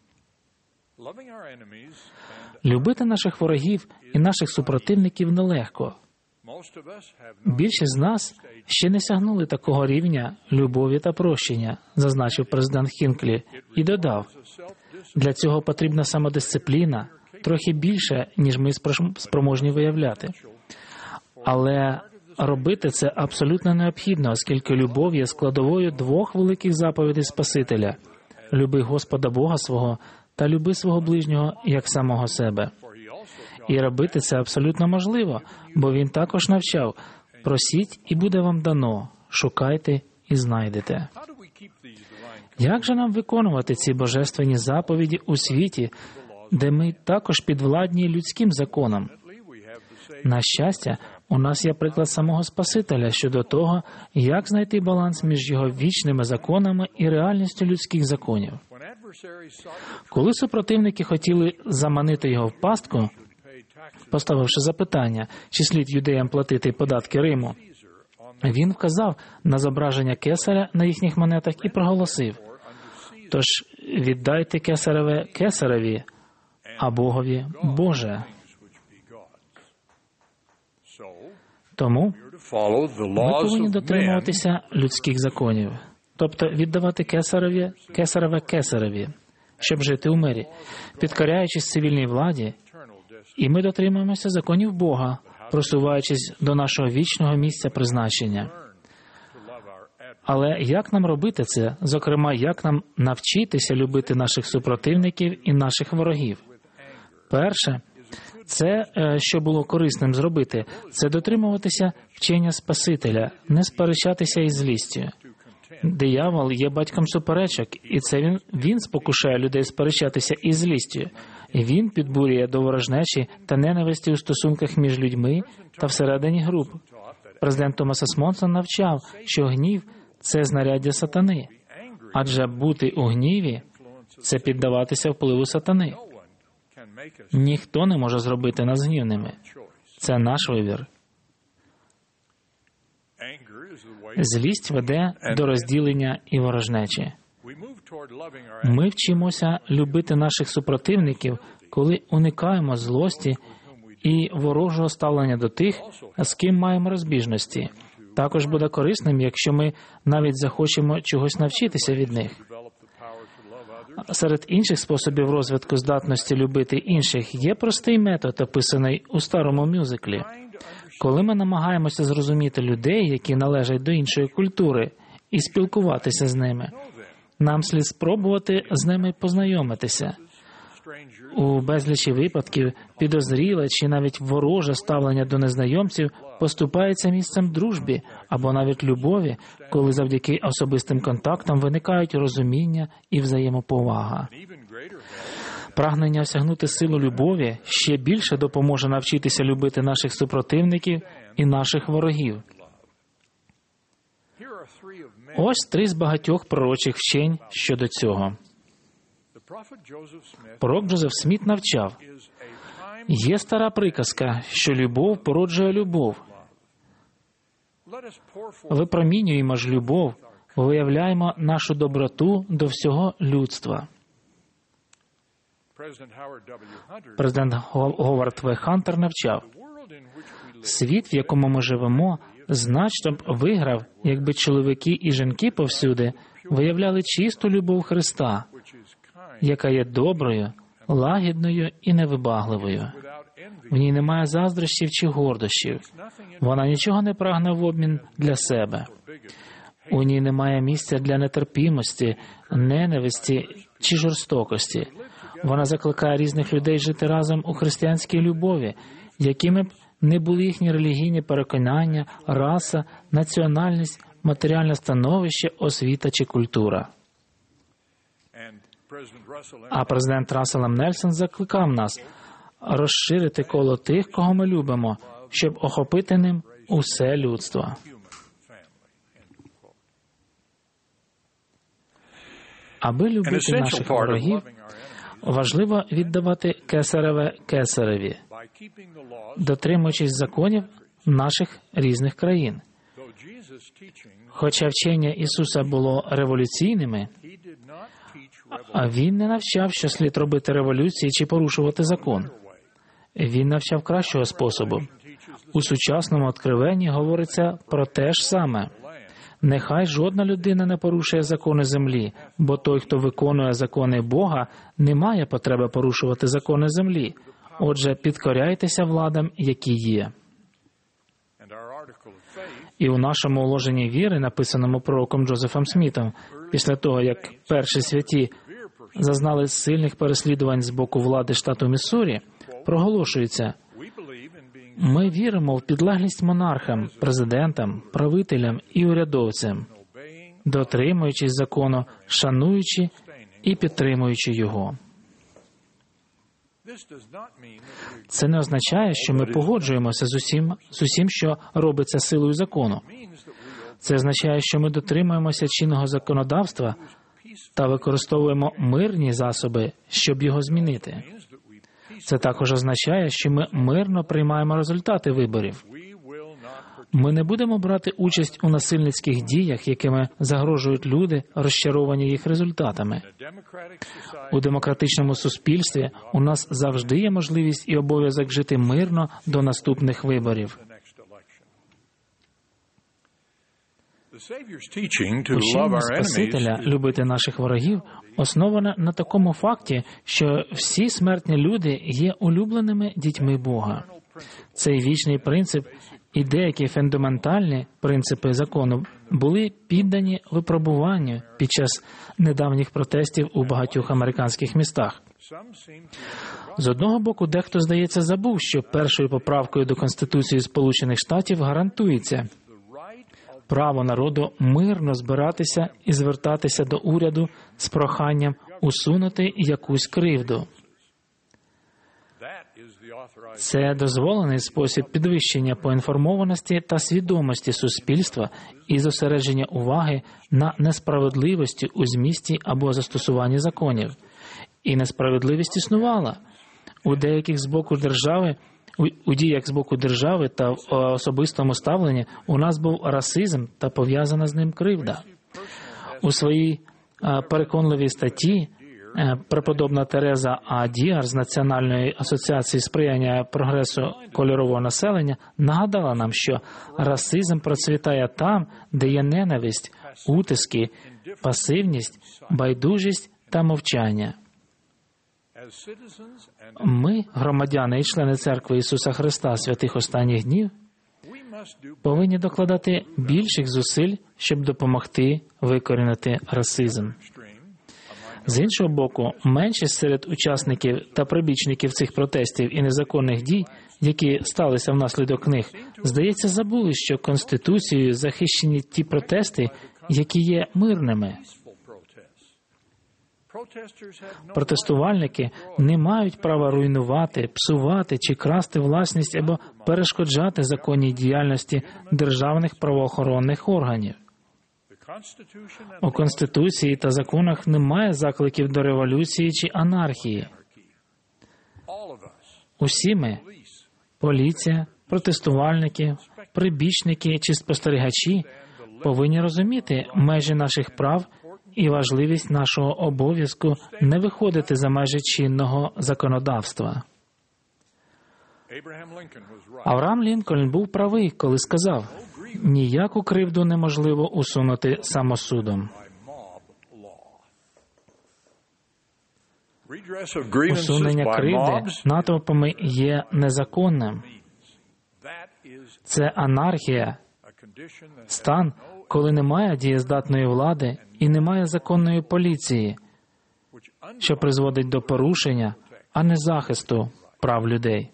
Любити наших ворогів і наших супротивників нелегко. Більшість з нас ще не сягнули такого рівня любові та прощення, зазначив президент Хінклі, і додав: для цього потрібна самодисципліна, трохи більше, ніж ми спроможні виявляти. Але робити це абсолютно необхідно, оскільки любов є складовою двох великих заповідей Спасителя: люби Господа Бога свого та люби свого ближнього як самого себе. І робити це абсолютно можливо, бо він також навчав: просіть і буде вам дано, шукайте і знайдете. Як же нам виконувати ці божественні заповіді у світі, де ми також підвладні людським законам? На щастя, у нас є приклад самого Спасителя щодо того, як знайти баланс між його вічними законами і реальністю людських законів. Коли супротивники хотіли заманити його в пастку, поставивши запитання, чи слід юдеям платити податки Риму, він вказав на зображення кесаря на їхніх монетах і проголосив: «Тож віддайте кесареве кесареві, а Богові Боже». Тому ми повинні дотримуватися людських законів, тобто віддавати кесареве кесареві, щоб жити у мирі, підкоряючись цивільній владі, і ми дотримуємося законів Бога, просуваючись до нашого вічного місця призначення. Але як нам робити це? Зокрема, як нам навчитися любити наших супротивників і наших ворогів? Перше, це, що було корисним зробити, це дотримуватися вчення Спасителя, не сперечатися із злістю. Диявол є батьком суперечок, і це він спокушає людей сперечатися із злістю. І він підбурює до ворожнечі та ненависті у стосунках між людьми та всередині груп. Президент Томас С. Монсон навчав, що гнів – це знаряддя сатани, адже бути у гніві – це піддаватися впливу сатани. Ніхто не може зробити нас гнівними. Це наш вибір. Злість веде до розділення і ворожнечі. Ми вчимося любити наших супротивників, коли уникаємо злості і ворожого ставлення до тих, з ким маємо розбіжності. Також буде корисним, якщо ми навіть захочемо чогось навчитися від них. Серед інших способів розвитку здатності любити інших є простий метод, описаний у старому мюзиклі. Коли ми намагаємося зрозуміти людей, які належать до іншої культури, і спілкуватися з ними, нам слід спробувати з ними познайомитися. У безлічі випадків підозріле чи навіть вороже ставлення до незнайомців поступається місцем дружбі або навіть любові, коли завдяки особистим контактам виникають розуміння і взаємоповага. Прагнення осягнути силу любові ще більше допоможе навчитися любити наших супротивників і наших ворогів. Ось 3 з багатьох пророчих вчень щодо цього. Пророк Джозеф Сміт навчав: є стара приказка, що любов породжує любов. Випромінюємо ж любов, виявляємо нашу доброту до всього людства. Президент Говард В. Хантер навчав: світ, в якому ми живемо, значно б виграв, якби чоловіки і жінки повсюди виявляли чисту любов Христа, яка є доброю, лагідною і невибагливою. В ній немає заздрощів чи гордощів. Вона нічого не прагне в обмін для себе. У ній немає місця для нетерпімості, ненависті чи жорстокості. Вона закликає різних людей жити разом у християнській любові, якими б не були їхні релігійні переконання, раса, національність, матеріальне становище, освіта чи культура. А президент Рассел М. Нельсон закликав нас розширити коло тих, кого ми любимо, щоб охопити ним усе людство. Аби любити наших ворогів, важливо віддавати кесареве кесареві, дотримуючись законів наших різних країн. Хоча вчення Ісуса було революційними, а Він не навчав, що слід робити революції чи порушувати закон. Він навчав кращого способу. У сучасному откровенні говориться про те ж саме. Нехай жодна людина не порушує закони землі, бо той, хто виконує закони Бога, не має потреби порушувати закони землі. Отже, підкоряйтеся владам, які є. І у нашому уложенні віри, написаному пророком Джозефом Смітом, після того, як перші святі зазнали сильних переслідувань з боку влади штату Міссурі, проголошується: ми віримо в підлеглість монархам, президентам, правителям і урядовцям, дотримуючись закону, шануючи і підтримуючи його. Це не означає, що ми погоджуємося з усім, що робиться силою закону. Це означає, що ми дотримуємося чинного законодавства та використовуємо мирні засоби, щоб його змінити. Це також означає, що ми мирно приймаємо результати виборів. Ми не будемо брати участь у насильницьких діях, якими загрожують люди, розчаровані їх результатами. У демократичному суспільстві у нас завжди є можливість і обов'язок жити мирно до наступних виборів. Учення Спасителя любити наших ворогів основане на такому факті, що всі смертні люди є улюбленими дітьми Бога. Цей вічний принцип і деякі фундаментальні принципи закону були піддані випробуванню під час недавніх протестів у багатьох американських містах. З одного боку, дехто, здається, забув, що першою поправкою до Конституції Сполучених Штатів гарантується право народу мирно збиратися і звертатися до уряду з проханням усунути якусь кривду. Це дозволений спосіб підвищення поінформованості та свідомості суспільства і зосередження уваги на несправедливості у змісті або застосуванні законів. І несправедливість існувала. У діях з боку держави та в особистому ставленні у нас був расизм та пов'язана з ним кривда. У своїй переконливій статті преподобна Тереза А. Діар з Національної асоціації сприяння прогресу кольорового населення нагадала нам, що расизм процвітає там, де є ненависть, утиски, пасивність, байдужість та мовчання. Ми, громадяни і члени Церкви Ісуса Христа святих останніх днів, повинні докладати більших зусиль, щоб допомогти викорінити расизм. З іншого боку, меншість серед учасників та прибічників цих протестів і незаконних дій, які сталися внаслідок них, здається, забули, що Конституцією захищені ті протести, які є мирними. Протестувальники не мають права руйнувати, псувати чи красти власність або перешкоджати законній діяльності державних правоохоронних органів. У Конституції та законах немає закликів до революції чи анархії. Усі ми – поліція, протестувальники, прибічники чи спостерігачі – повинні розуміти межі наших прав і важливість нашого обов'язку не виходити за межі чинного законодавства. Авраам Лінкольн був правий, коли сказав: «Ніяку кривду неможливо усунути самосудом». Усунення кривди натовпами є незаконним. Це анархія, стан, коли немає дієздатної влади і немає законної поліції, що призводить до порушення, а не захисту прав людей.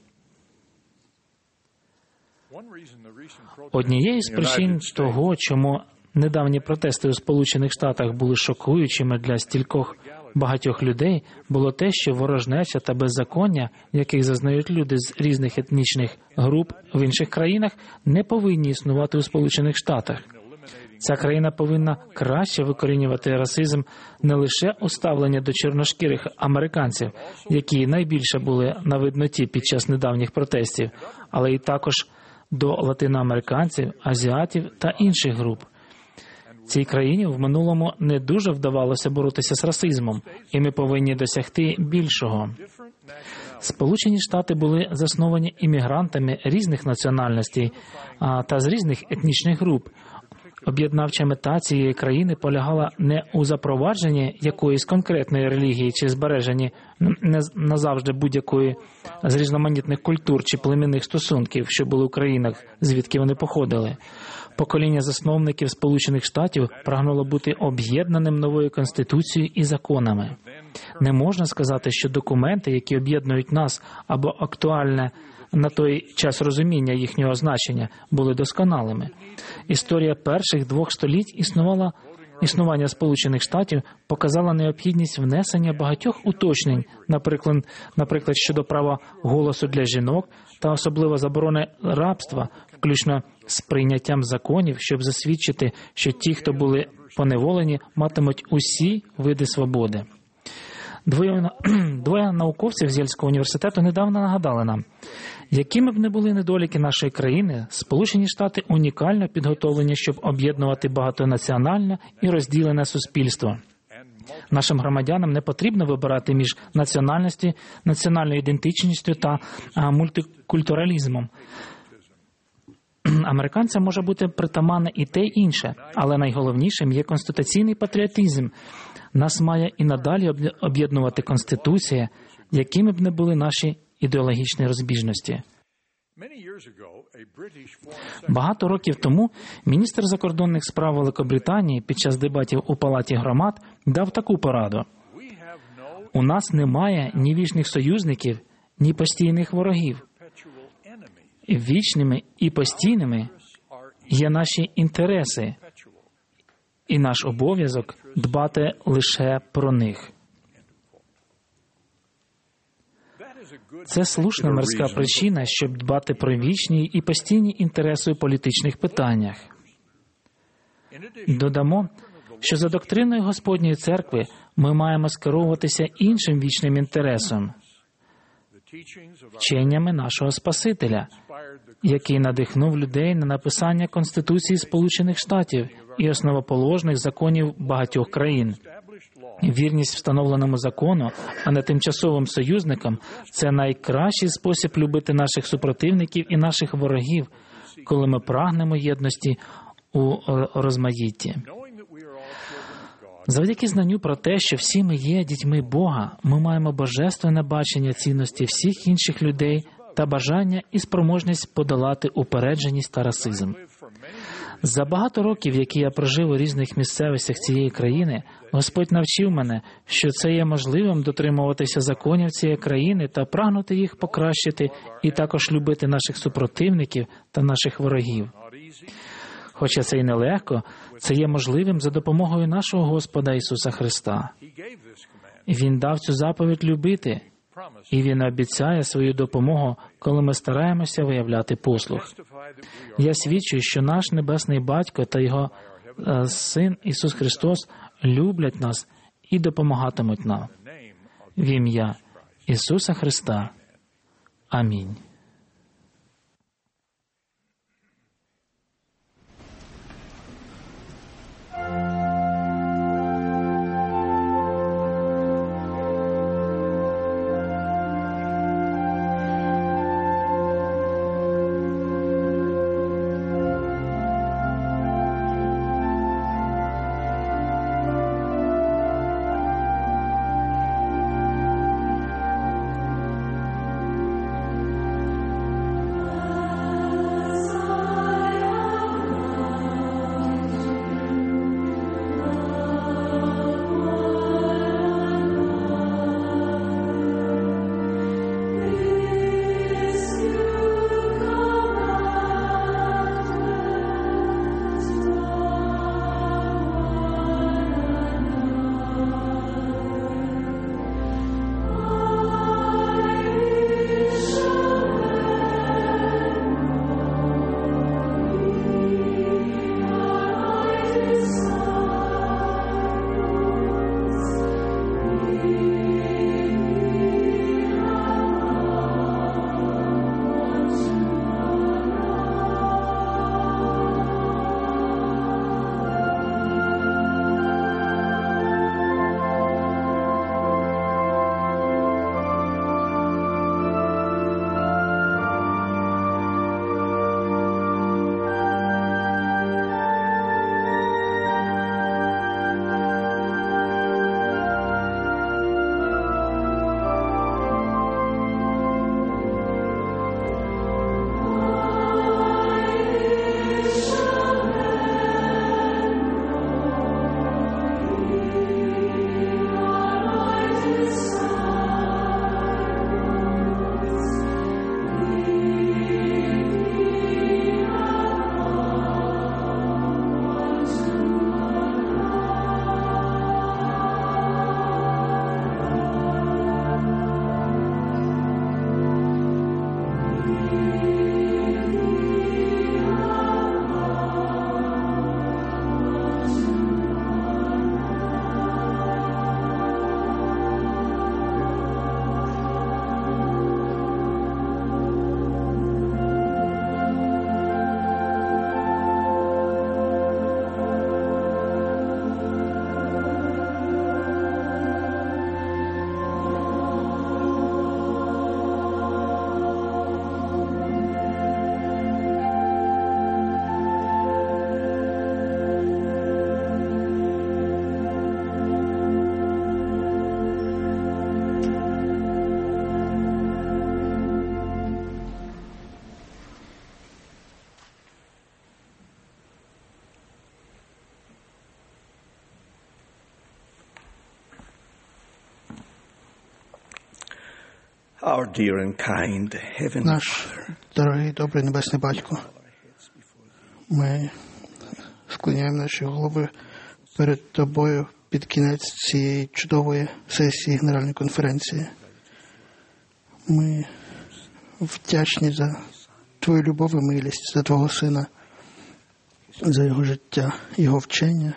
Однією з причин того, чому недавні протести у Сполучених Штатах були шокуючими для стількох багатьох людей було те, що ворожнеча та беззаконня, яких зазнають люди з різних етнічних груп в інших країнах, не повинні існувати у Сполучених Штатах. Ця країна повинна краще викорінювати расизм не лише у ставленні до чорношкірих американців, які найбільше були на видноті під час недавніх протестів, але й також до латиноамериканців, азіатів та інших груп. Цій країні в минулому не дуже вдавалося боротися з расизмом, і ми повинні досягти більшого. Сполучені Штати були засновані іммігрантами різних національностей та з різних етнічних груп. Об'єднавча мета цієї країни полягала не у запровадженні якоїсь конкретної релігії чи збереженні назавжди будь-якої з різноманітних культур чи племінних стосунків, що були в країнах, звідки вони походили. Покоління засновників Сполучених Штатів прагнуло бути об'єднаним новою Конституцією і законами. Не можна сказати, що документи, які об'єднують нас, або актуальне на той час розуміння їхнього значення, були досконалими. Історія перших 2 століть існування Сполучених Штатів показала необхідність внесення багатьох уточнень, наприклад, щодо права голосу для жінок та особливо заборони рабства, включно з прийняттям законів, щоб засвідчити, що ті, хто були поневолені, матимуть усі види свободи. Двоє науковців з Єльського університету недавно нагадали нам, якими б не були недоліки нашої країни, Сполучені Штати унікально підготовлені, щоб об'єднувати багатонаціональне і розділене суспільство. Нашим громадянам не потрібно вибирати між національною ідентичністю та мультикультуралізмом. Американцям може бути притаманне і те, і інше, але найголовнішим є конституційний патріотизм. Нас має і надалі об'єднувати Конституція, якими б не були наші ідеологічні розбіжності. Багато років тому міністр закордонних справ Великобританії під час дебатів у Палаті громад дав таку пораду. У нас немає ні вічних союзників, ні постійних ворогів. Вічними і постійними є наші інтереси, і наш обов'язок дбати лише про них. Це слушна мирська причина, щоб дбати про вічні і постійні інтереси у політичних питаннях. Додамо, що за доктриною Господньої Церкви ми маємо скеровуватися іншим вічним інтересом – вченнями нашого Спасителя, який надихнув людей на написання Конституції Сполучених Штатів і основоположних законів багатьох країн. Вірність встановленому закону, а не тимчасовим союзникам – це найкращий спосіб любити наших супротивників і наших ворогів, коли ми прагнемо єдності у розмаїтті. Завдяки знанню про те, що всі ми є дітьми Бога, ми маємо божественне бачення цінності всіх інших людей та бажання і спроможність подолати упередженість та расизм. За багато років, які я прожив у різних місцевостях цієї країни, Господь навчив мене, що це є можливим дотримуватися законів цієї країни та прагнути їх покращити, і також любити наших супротивників та наших ворогів. Хоча це й нелегко, це є можливим за допомогою нашого Господа Ісуса Христа. Він дав цю заповідь любити, і Він обіцяє свою допомогу, коли ми стараємося виявляти послух. Я свідчу, що наш Небесний Батько та Його Син Ісус Христос люблять нас і допомагатимуть нам. В ім'я Ісуса Христа. Амінь. Our dear and kind Heavenly Наш дорогий, добрий Небесний Батько, ми склоняємо наші голови перед Тобою під кінець цієї чудової сесії Генеральної конференції. Ми вдячні за Твою любов і милість, за Твого Сина, за Його життя, Його вчення.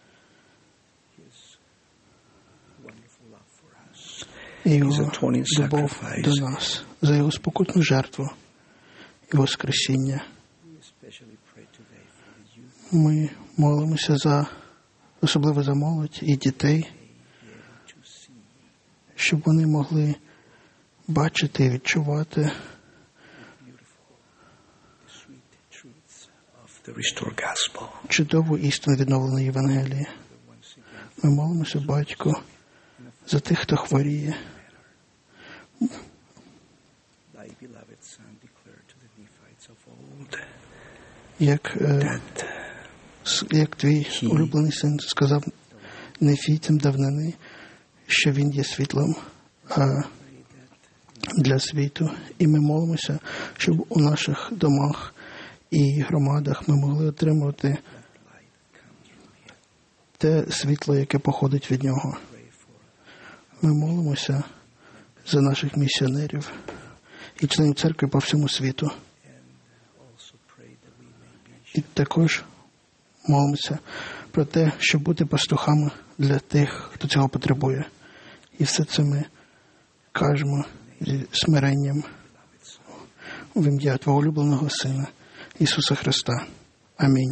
І Його любов до нас, за Його спокутну жертву і воскресіння. Ми молимося особливо за молодь і дітей, щоб вони могли бачити і відчувати чудову істину відновленої Євангелії. Ми молимося, Батько, за тих, хто хворіє. Як твій улюблений син сказав нефійцям давнини, що він є світлом для світу. І ми молимося, щоб у наших домах і громадах ми могли отримувати те світло, яке походить від нього. Ми молимося за наших місіонерів і членів церкви по всьому світу. І також молимося про те, щоб бути пастухами для тих, хто цього потребує. І все це ми кажемо зі смиренням в ім'я Твого улюбленого Сина Ісуса Христа. Амінь.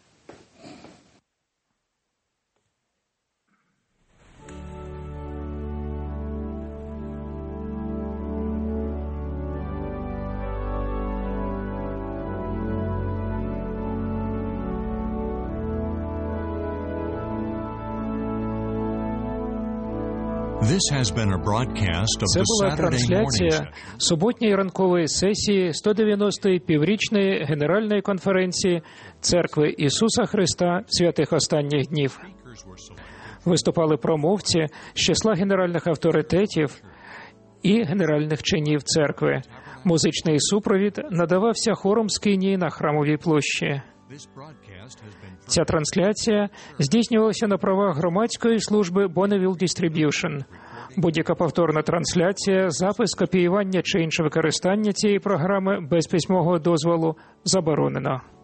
Це була трансляція суботньої ранкової сесії 190-ї піврічної Генеральної конференції Церкви Ісуса Христа святих останніх днів. Виступали промовці з числа генеральних авторитетів і генеральних чинів церкви. Музичний супровід надавався хором Скинії на Храмовій площі. Ця трансляція здійснювалася на правах громадської служби Bonneville Distribution. Будь-яка повторна трансляція, запис, копіювання чи інше використання цієї програми без письмового дозволу заборонено.